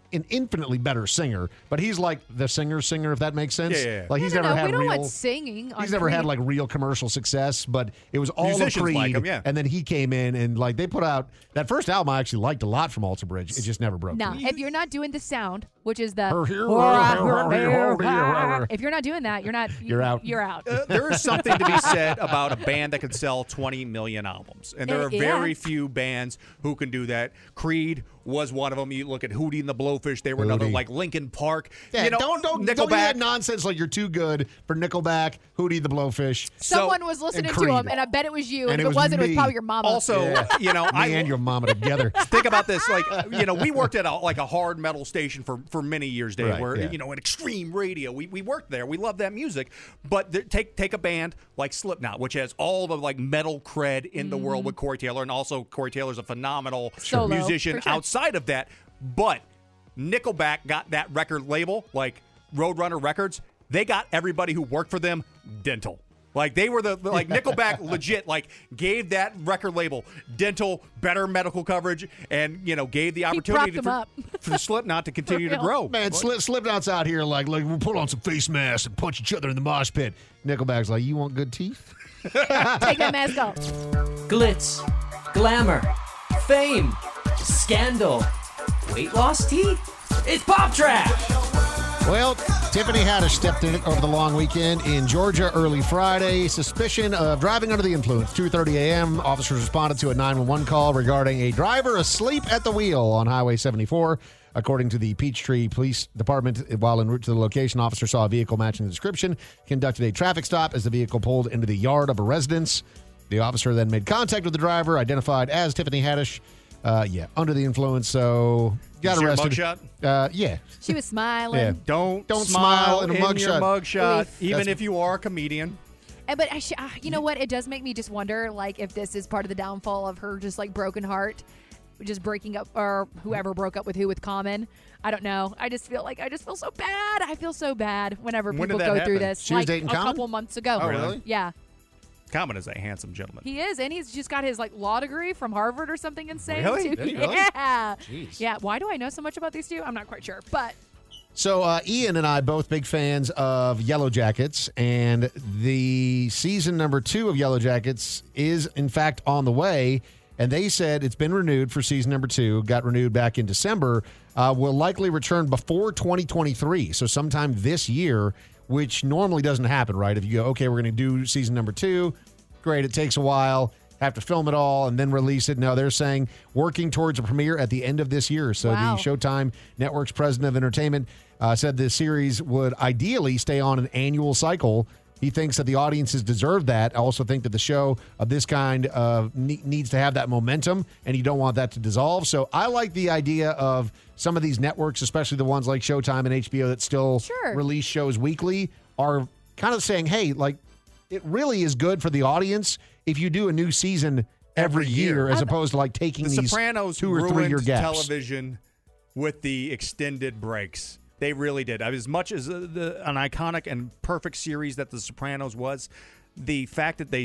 an infinitely better singer, but he's like the singer, if that makes sense. Yeah. Like he's never had we don't real. want singing. He's never had like real commercial success, but it was all of Musicians Creed. like him, yeah. And then he came in and like they put out that first album. I actually liked a lot from Alter Bridge. It just never broke. No, through. if you're not doing the sound, which is the if you're not doing that, you're not. You're out. You're out. There is something to be said about a band that can sell 20 million albums, and there are very few bands who can do that. Creed was one of them. You look at Hootie and the Blowfish; they were another, like Linkin Park. Yeah, you know, don't Nickelback. do that nonsense like you're too good for Nickelback, Hootie the Blowfish. Someone was listening to him, and I bet it was you. And if it wasn't, me. it was probably your mama. Also, you know, me and your mama together. Think about this, like you know, we worked at a hard metal station for many years, Dave. Right, where yeah. you know, at Extreme Radio, we worked there. We love that music, but take a band like Slipknot, which has all the like metal cred in the world with Corey Taylor, and also Corey Taylor's a phenomenal musician outside of that. But Nickelback got that record label, like Roadrunner Records. They got everybody who worked for them dental. Like they were the like Nickelback legit like gave that record label dental, better medical coverage, and you know gave the opportunity for Slipknot to continue to grow. Man, Slipknot's out here like we'll put on some face masks and punch each other in the mosh pit. Nickelback's like, you want good teeth? Take that mask off. Glitz, glamour, fame, scandal, weight loss tea. It's Pop Trash. Well, Tiffany Haddish stepped in over the long weekend in Georgia early Friday. Suspicion of driving under the influence. 2:30 a.m. Officers responded to a 911 call regarding a driver asleep at the wheel on Highway 74. According to the Peachtree Police Department, while en route to the location, officers saw a vehicle matching the description, conducted a traffic stop as the vehicle pulled into the yard of a residence. The officer then made contact with the driver, identified as Tiffany Haddish. Under the influence, so got arrested. Mugshot? Yeah. She was smiling. Yeah. Don't smile in a your mugshot. mugshot, even That's- if you are a comedian. But you know what? It does make me just wonder, like, if this is part of the downfall of her just like broken heart, just breaking up, or whoever broke up with who with Common. I don't know. I just feel so bad. I feel so bad whenever When people did that go through happen? this. She was like dating a Common? couple months ago. Oh, really? Yeah. Common is a handsome gentleman. He is, and he's just got his like law degree from Harvard or something insane Really? too. Did he really? Yeah. Jeez. Yeah. Why do I know so much about these two? I'm not quite sure, but So Ian and I both big fans of Yellow Jackets, and the season number 2 of Yellow Jackets is in fact on the way. And they said it's been renewed for season number 2. Got renewed back in December. Will likely return before 2023, so sometime this year, which normally doesn't happen, right? If you go, okay, we're going to do season number 2, great. It takes a while. Have to film it all and then release it. No, they're saying working towards a premiere at the end of this year. So Wow. the Showtime Network's president of entertainment said the series would ideally stay on an annual cycle. He thinks that the audiences deserve that. I also think that the show of this kind needs to have that momentum, and you don't want that to dissolve. So I like the idea of some of these networks, especially the ones like Showtime and HBO that still release shows weekly, are kind of saying, hey, like, it really is good for the audience if you do a new season every year as opposed to like taking The these Sopranos 2 or 3 year ruined gaps. television with the extended breaks. They really did. As much as an iconic and perfect series that The Sopranos was, the fact that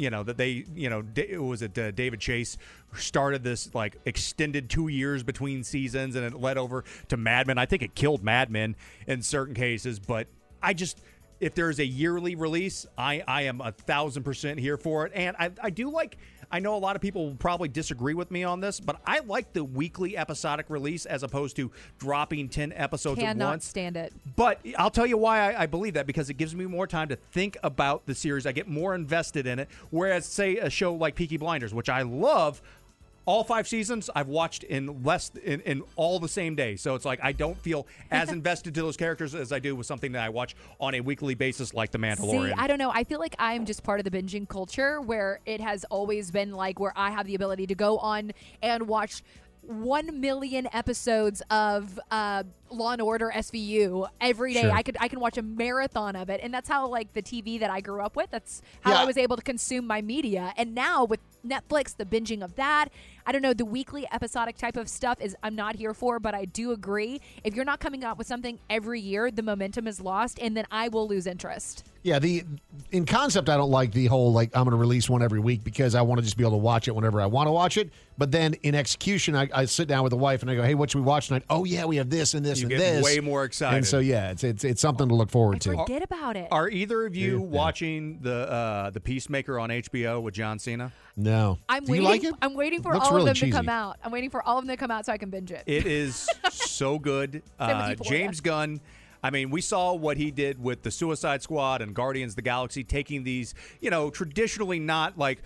David Chase started this like extended 2 years between seasons, and it led over to Mad Men. I think it killed Mad Men in certain cases, but if there's a yearly release, I am 1,000% here for it. And I do like, I know a lot of people will probably disagree with me on this, but I like the weekly episodic release as opposed to dropping 10 episodes at cannot once. stand it. But I'll tell you why I believe that, because it gives me more time to think about the series. I get more invested in it. Whereas, say, a show like Peaky Blinders, which I love, all 5 seasons I've watched in all the same day. So it's like I don't feel as invested to those characters as I do with something that I watch on a weekly basis like The Mandalorian. See, I don't know. I feel like I'm just part of the binging culture where it has always been like where I have the ability to go on and watch 1 million episodes of Law and Order SVU every day. Sure. I can watch a marathon of it, and that's how like the TV that I grew up with. That's how I was able to consume my media. And now with Netflix, the binging of that, I don't know, the weekly episodic type of stuff I'm not here for, but I do agree. If you're not coming out with something every year, the momentum is lost, and then I will lose interest. Yeah, in concept, I don't like the whole, like, I'm going to release one every week because I want to just be able to watch it whenever I want to watch it. But then in execution, I sit down with the wife and I go, hey, what should we watch tonight? Oh, yeah, we have this and this you and get this. way more excited. And so, yeah, it's something to look forward to. Forget about it. Are either of you watching the Peacemaker on HBO with John Cena? No. I'm Do waiting, you like it? I'm waiting for Looks all really of them cheesy. to come out. I'm waiting for all of them to come out so I can binge it. It is so good. James Gunn. I mean, we saw what he did with the Suicide Squad and Guardians of the Galaxy, taking these, traditionally not like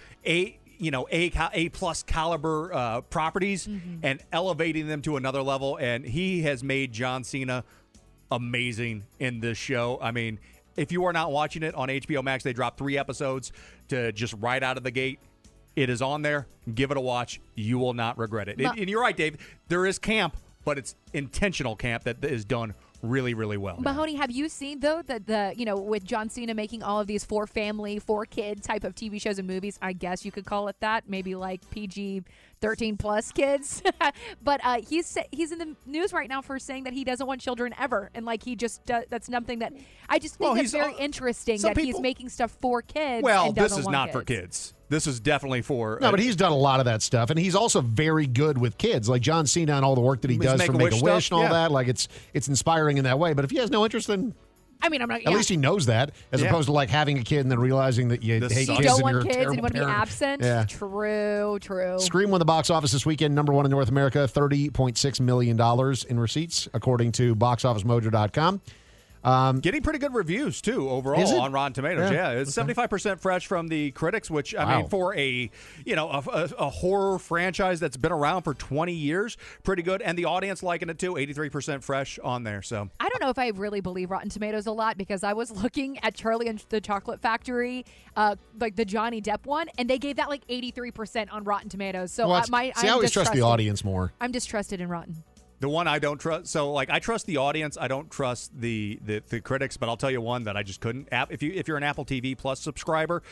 A+ caliber properties and elevating them to another level. And he has made John Cena amazing in this show. I mean, if you are not watching it on HBO Max, they dropped 3 episodes to just right out of the gate. It is on there. Give it a watch. You will not regret it. And you're right, Dave. There is camp, but it's intentional camp that is done really, really well. Mahoney, have you seen, though, that with John Cena making all of these for family, for kid type of TV shows and movies, I guess you could call it that, maybe like PG-13 plus kids. But he's in the news right now for saying that he doesn't want children ever. And like he just that's something that I just think that's very interesting that he's making stuff for kids. Well, and this is not for kids. This is definitely for... No, but he's done a lot of that stuff, and he's also very good with kids. Like John Cena and all the work that he does for Make-A-Wish and all that. Like, it's inspiring in that way. But if he has no interest, then... I mean, I'm not... At least he knows that, as opposed to, like, having a kid and then realizing that you hate kids and you're a terrible kids and you want to be parent. absent. Yeah. True. Scream won the box office this weekend, #1 in North America, $30.6 million in receipts, according to BoxOfficeMojo.com. Getting pretty good reviews too overall on Rotten Tomatoes. Yeah, it's 75% fresh from the critics, which I mean for a horror franchise that's been around for 20 years, pretty good. And the audience liking it too. 83% fresh on there. So I don't know if I really believe Rotten Tomatoes a lot because I was looking at Charlie and the Chocolate Factory, like the Johnny Depp one, and they gave that like 83% on Rotten Tomatoes. So I always trust the audience more. I'm distrusted in Rotten. The one I don't trust, so like I trust the audience, I don't trust the critics, but I'll tell you one that I just couldn't. If you're an Apple TV Plus subscriber,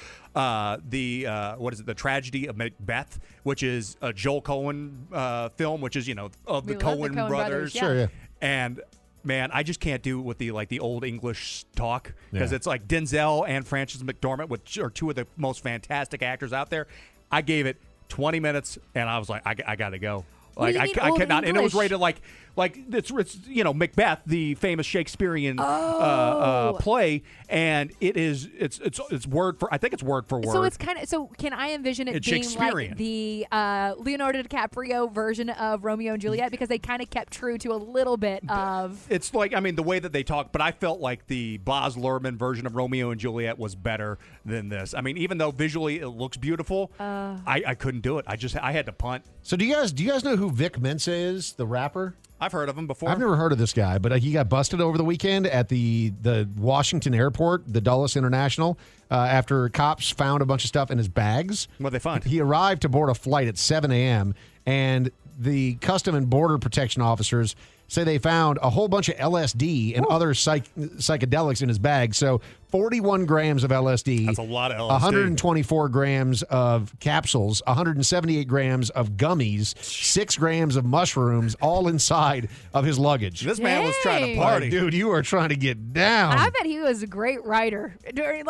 the Tragedy of Macbeth, which is a Joel Coen film, which is of the Coen brothers. Sure, yeah. And man, I just can't do it with the old English talk because it's like Denzel and Frances McDormand, which are two of the most fantastic actors out there. I gave it 20 minutes and I was like, I got to go. Like I could not, and it was rated like it's Macbeth, the famous Shakespearean play, and it's word for word for word. So it's can I envision it being like the Leonardo DiCaprio version of Romeo and Juliet because they kind of kept true to a little bit of. It's like the way that they talk, but I felt like the Baz Luhrmann version of Romeo and Juliet was better than this. I mean, even though visually it looks beautiful, I couldn't do it. I had to punt. So do you guys know who Vic Mensa is, the rapper? I've heard of him before. I've never heard of this guy, but he got busted over the weekend at the Washington airport, the Dulles International, after cops found a bunch of stuff in his bags. What'd they find? He arrived to board a flight at 7 a.m., and the Custom and Border Protection officers say they found a whole bunch of LSD and other psychedelics in his bag. So 41 grams of LSD. That's a lot of LSD. 124 grams of capsules, 178 grams of gummies, 6 grams of mushrooms, all inside of his luggage. This man was trying to party. Dude, you are trying to get down. I bet he was a great writer during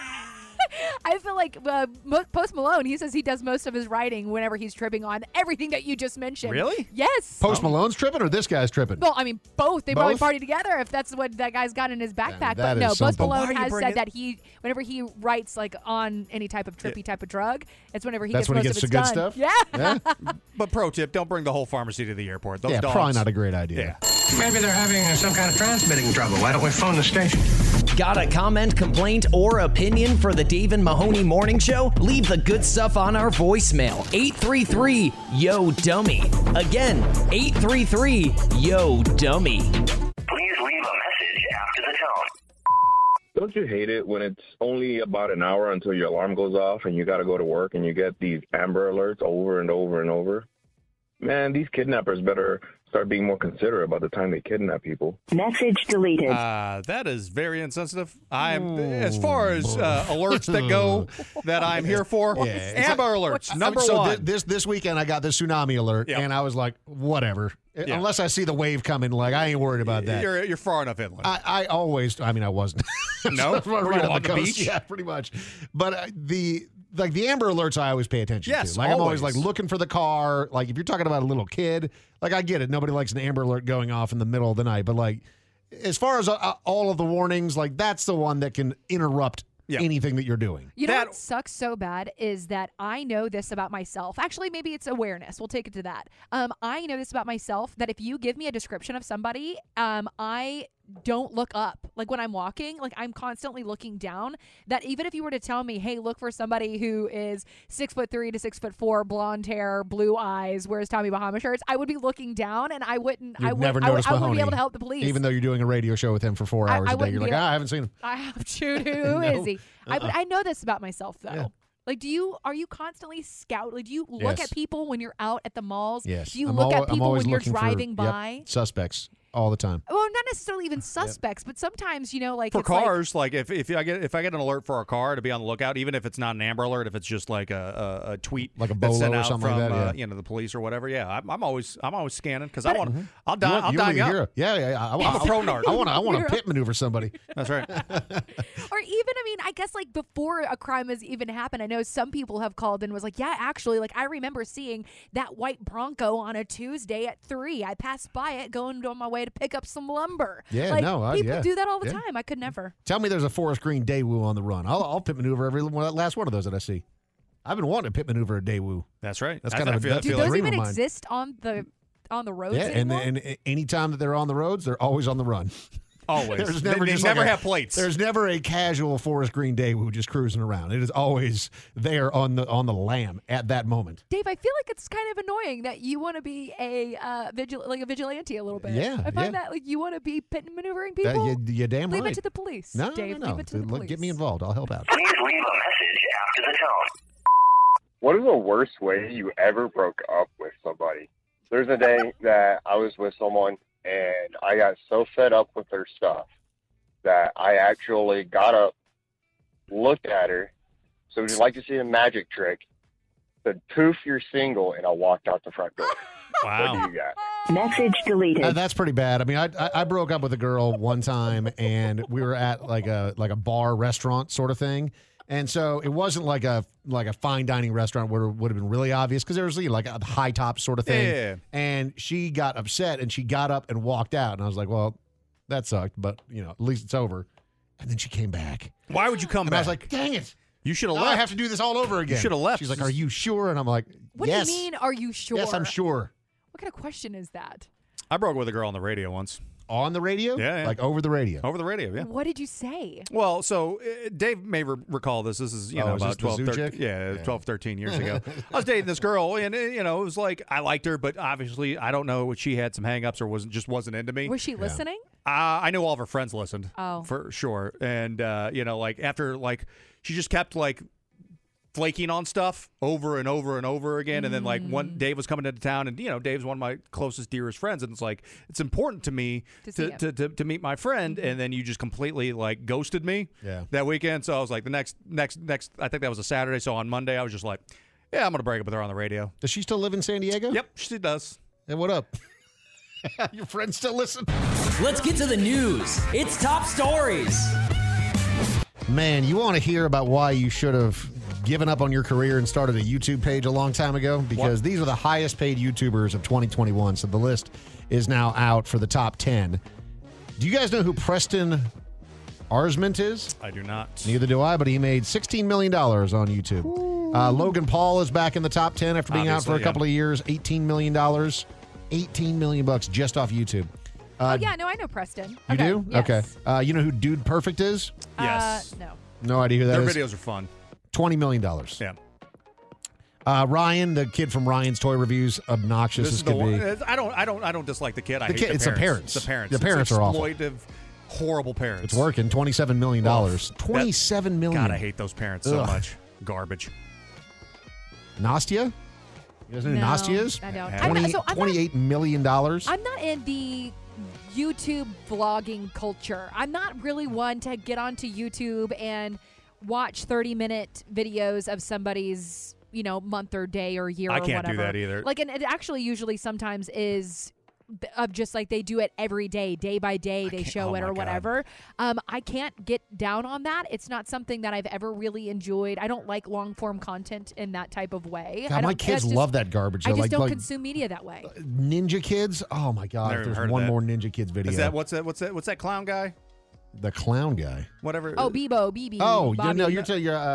I feel like Post Malone, he says he does most of his writing whenever he's tripping on everything that you just mentioned. Really? Yes. Post Malone's tripping or this guy's tripping? Well, I mean, both. They Both? probably party together if that's what that guy's got in his backpack. that But no, is Post something. Malone has said that whenever he writes on any type of trippy type of drug, it's whenever he That's gets when he most gets of the its good done. stuff? Yeah. But pro tip, don't bring the whole pharmacy to the airport. Those dogs, probably not a great idea. Yeah. Maybe they're having some kind of transmitting trouble. Why don't we phone the station? Got a comment, complaint, or opinion for the Dave and Mahoney Morning Show? Leave the good stuff on our voicemail. 833-YO-DUMMY. Again, 833-YO-DUMMY. Please leave a message after the tone. Don't you hate it when it's only about an hour until your alarm goes off and you got to go to work and you get these Amber Alerts over and over and over? Man, these kidnappers better start being more considerate about the time they kidnap people. Message deleted. That is very insensitive. As far as alerts that go that I'm here for, Amber Alerts, number one. This weekend I got the tsunami alert, and I was like, whatever. Yeah. Unless I see the wave coming, like I ain't worried about that. You're far enough inland. I wasn't. No? Were you on the coast. beach? Yeah, pretty much. But the Amber Alerts I always pay attention Yes, to. Like I'm always always. like looking for the car. Like if you're talking about a little kid, like I get it. Nobody likes an Amber Alert going off in the middle of the night. But like as far as all of the warnings, like that's the one that can interrupt anything that you're doing. You know what sucks so bad is that I know this about myself. Actually, maybe it's awareness. We'll take it to that. I know this about myself, that if you give me a description of somebody, I don't look up. Like when I'm walking, like I'm constantly looking down. That even if you were to tell me, hey, look for somebody who is 6'3" to 6'4", blonde hair, blue eyes, wears Tommy Bahama shirts, I would be looking down and I wouldn't. You'd I never would, notice I wouldn't Mahoney, be able to help the police. Even though you're doing a radio show with him for 4 hours a day. wouldn't You're like, be able- I haven't seen him. I have to. Who is he? But I know this about myself though. Yeah. Like, are you constantly scout? Like, do you look Yes. at people when you're out at the malls? Yes. Do you I'm look al- at I'm people always when you're looking for, driving by? suspects all the time. Well, not necessarily even suspects, but sometimes, like For it's like- cars, like if I get an alert for a car, to be on the lookout, even if it's not an Amber Alert, if it's just like a tweet, like a that's sent bolo or out something from like that, the police or whatever. Yeah, I'm always scanning because I want. Mhm. I'll die. I'll You die want to be a young. hero. Yeah. I'm a pro narc. I want Hero. to pit maneuver somebody. That's right. Or even, I guess like before a crime has even happened, I know some people have called and was like, yeah, actually, like I remember seeing that white Bronco on a Tuesday at 3. I passed by it going on my way to pick up some lumber. Yeah, like, no, people yeah. do that all the Yeah. time. I could never. Tell me there's a Forest Green Daewoo on the run. I'll pit maneuver every last one of those that I see. I've been wanting to pit maneuver a Daewoo. That's right. That's I kind of feel- I that's Do feel a those dream even of mine. exist on the roads Yeah, and anymore? anytime that they're on the roads, they're always on the run. Always. There's They never just never like have plates. There's never a casual Forest Green Daewoo just cruising around. It is always there on the lam at that moment. Dave, I feel like it's kind of annoying that you want to be a vigilante a little bit. Yeah, I find yeah. that like you want to be pit and maneuvering people. You damn Leave right. it to the police. No, Dave, no. leave it to the police. Get me involved. I'll help out. Please leave a message after the tone. What is the worst way you ever broke up with somebody? There's a day that I was with someone and I got so fed up with their stuff that I actually got up, looked at her, so would you like to see a magic trick? Said, poof, you're single, and I walked out the front door. Wow. What do you got? Message deleted. That's pretty bad. I mean, I broke up with a girl one time, and we were at like a bar restaurant sort of thing, and so it wasn't like a fine dining restaurant where it would have been really obvious because there was like a high top sort of thing. Yeah. And she got upset and she got up and walked out, and I was like, well, that sucked, but at least it's over. And then she came back. Why would you come And back? I was like, dang it. You should have Now left. I have to do this all over again. should have left. She's like, are you sure? And I'm like, What yes. do you mean, are you sure? Yes, I'm sure. What kind of question is that? I broke with a girl on the radio once. On the radio? Yeah. Like over the radio? Over the radio, yeah. What did you say? Well, so Dave may recall this. This is, Oh, is about this the 12, zoo 13, chick? yeah, 12, 13 years ago. I was dating this girl, and, it was like I liked her, but obviously I don't know if she had some hang-ups or wasn't into me. Was she listening? I know all of her friends listened. Oh. For sure. And, after, she just kept, flaking on stuff over and over and over again. And then, one Dave was coming into town, and, Dave's one of my closest, dearest friends. And it's it's important to me to meet my friend. And then you just completely, ghosted me that weekend. So I was like, the next, I think that was a Saturday. So on Monday, I was just like, yeah, I'm going to break up with her on the radio. Does she still live in San Diego? Yep, she does. And what up? Your friends still listen? Let's get to the news. It's top stories. Man, you want to hear about why you should have given up on your career and started a YouTube page a long time ago? Because these are the highest paid YouTubers of 2021. So the list is now out for the top 10. Do you guys know who Preston Arsment is? I do not. Neither do I, but he made $16 million on YouTube. Logan Paul is back in the top 10 after being out for a couple of years. $18 million. $18 million just off YouTube. Oh, yeah, no, I know Preston. You Okay, do? yes. Okay. You know who Dude Perfect is? Yes. No. No idea who that Their is. videos are fun. $20 million. Yeah. Ryan, the kid from Ryan's Toy Reviews, obnoxious This as is the could be. one. I don't dislike the kid. I The hate kid- the it's the parents. parents. The parents. The parents it's are awful. exploitive, horrible parents. It's working. $27 million. $27 million. God, I hate those parents so Ugh. much. Garbage. Nastia? Isn't it Nastia's? I don't. $28 million. I'm not in the YouTube vlogging culture. I'm not really one to get onto YouTube and watch 30-minute videos of somebody's, month or day or year or whatever. I can't do that either. Like, and it actually usually sometimes is of just like they do it every day by day, they show it or whatever. I can't get down on that. It's not something that I've ever really enjoyed. I don't like long form content in that type of way. God, my kids love that garbage. I just don't consume media that way. Ninja Kids. Oh my God! If there's one more Ninja Kids video. Is that what's that clown guy? The clown guy. Whatever. Oh, Bebo, BB. Oh, Bobby. you're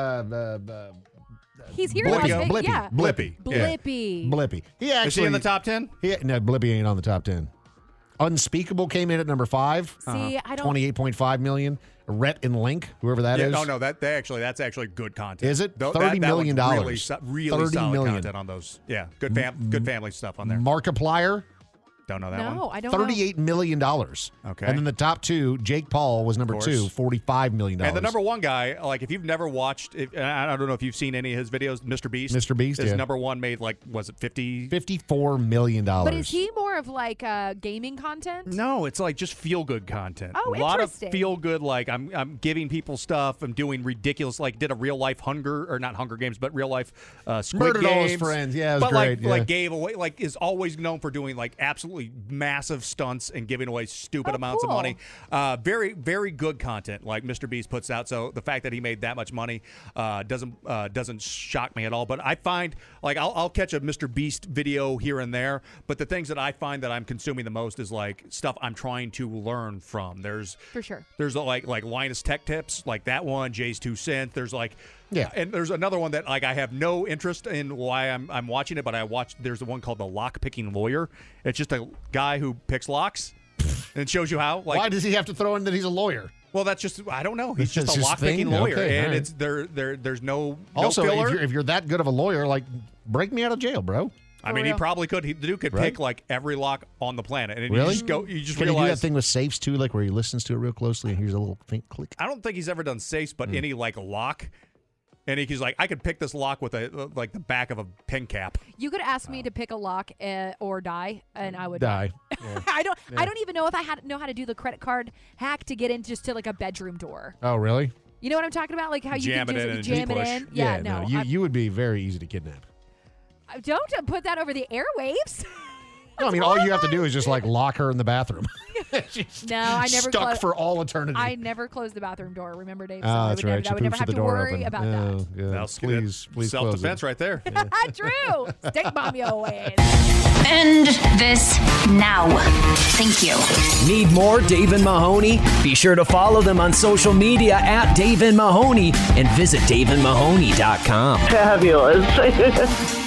he's here in Las Vegas. Blippy. Yeah. Blippy. Blippy. He actually, is he in the top 10? No, Blippy ain't on the top 10. Unspeakable came in at number 5. See, I don't. 28.5 million. Rhett and Link, whoever that is. No, that's actually good content. Is it? $30 million. Really $30 solid million. content on those. Yeah, good family stuff on there. Markiplier. Don't know that one. No, I don't know. $38 million. Okay. And then the top 2, Jake Paul was number 2, $45 million. And the number 1 guy, like if you've never watched, I don't know if you've seen any of his videos, Mr. Beast. Mr. Beast, his number 1 made was it $54 million. But is he more of like gaming content? No, it's like just feel good content. Oh, a lot of interesting. feel good. Like I'm giving people stuff. I'm doing ridiculous. Like did a real life not Hunger Games, but real life Squid Murdered Games. all his friends. Yeah, it was but great. like gave away. Like is always known for doing like absolutely massive stunts and giving away stupid amounts of money. Very, very good content like Mr. Beast puts out. So the fact that he made that much money doesn't shock me at all. But I find like I'll catch a Mr. Beast video here and there. But the things that I find that I'm consuming the most is like stuff I'm trying to learn from. There's for sure. There's like Linus Tech Tips, like that one. Jay's 2 Cents. There's like. Yeah, and there's another one that like I have no interest in why I'm watching it, but I watched. There's one called The Lock Picking Lawyer. It's just a guy who picks locks, and it shows you how. Like, why does he have to throw in that he's a lawyer? Well, that's just I don't know. He's just a his lock picking thing? lawyer, Okay, and all right. it's there's no Also, filler. if you're that good of a lawyer, like break me out of jail, bro. I mean, he probably could. The dude could pick like every lock on the planet, and Really? you just Can realize. he do that thing with safes too, like where he listens to it real closely and hears a little faint click? I don't think he's ever done safes, but any like lock. And he's like, I could pick this lock with the back of a pen cap. You could ask me to pick a lock or die, and I would die. Yeah. I don't even know if I know how to do the credit card hack to get in just to like a bedroom door. Oh, really? You know what I'm talking about? Like how you can just jam it in. Yeah, no. You would be very easy to kidnap. Don't put that over the airwaves. No, I mean, all you have to do is just like lock her in the bathroom. No, I never stuck for all eternity. I never closed the bathroom door. Remember, Dave? Oh, that's right. I would never have to worry about that. Yeah. Please self-defense right there. True. Stick bomb your ass. End this now. Thank you. Need more Dave and Mahoney? Be sure to follow them on social media at Dave and Mahoney and visit daveandmahoney.com. Fabulous.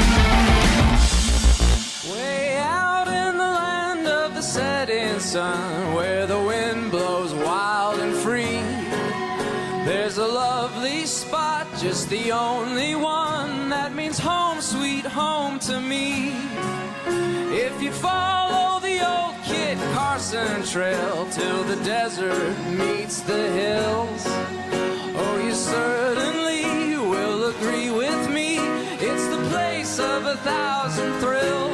Setting sun, where the wind blows wild and free. There's a lovely spot, just the only one that means home, sweet home to me. If you follow the old Kit Carson trail till the desert meets the hills, oh, you certainly will agree with me. It's the place of 1,000 thrills.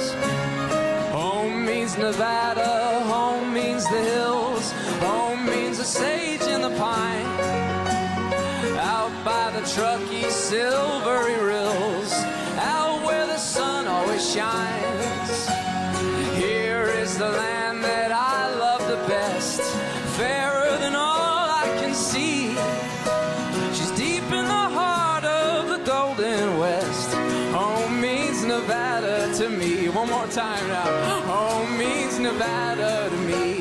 Nevada, home means the hills, home means the sage and the pine, out by the Truckee silvery rills, out where the sun always shines. Here is the land that I love the best, fairer than all I can see. She's deep in the heart of the Golden West. Home means Nevada to me. One more time now. Home means Nevada to me.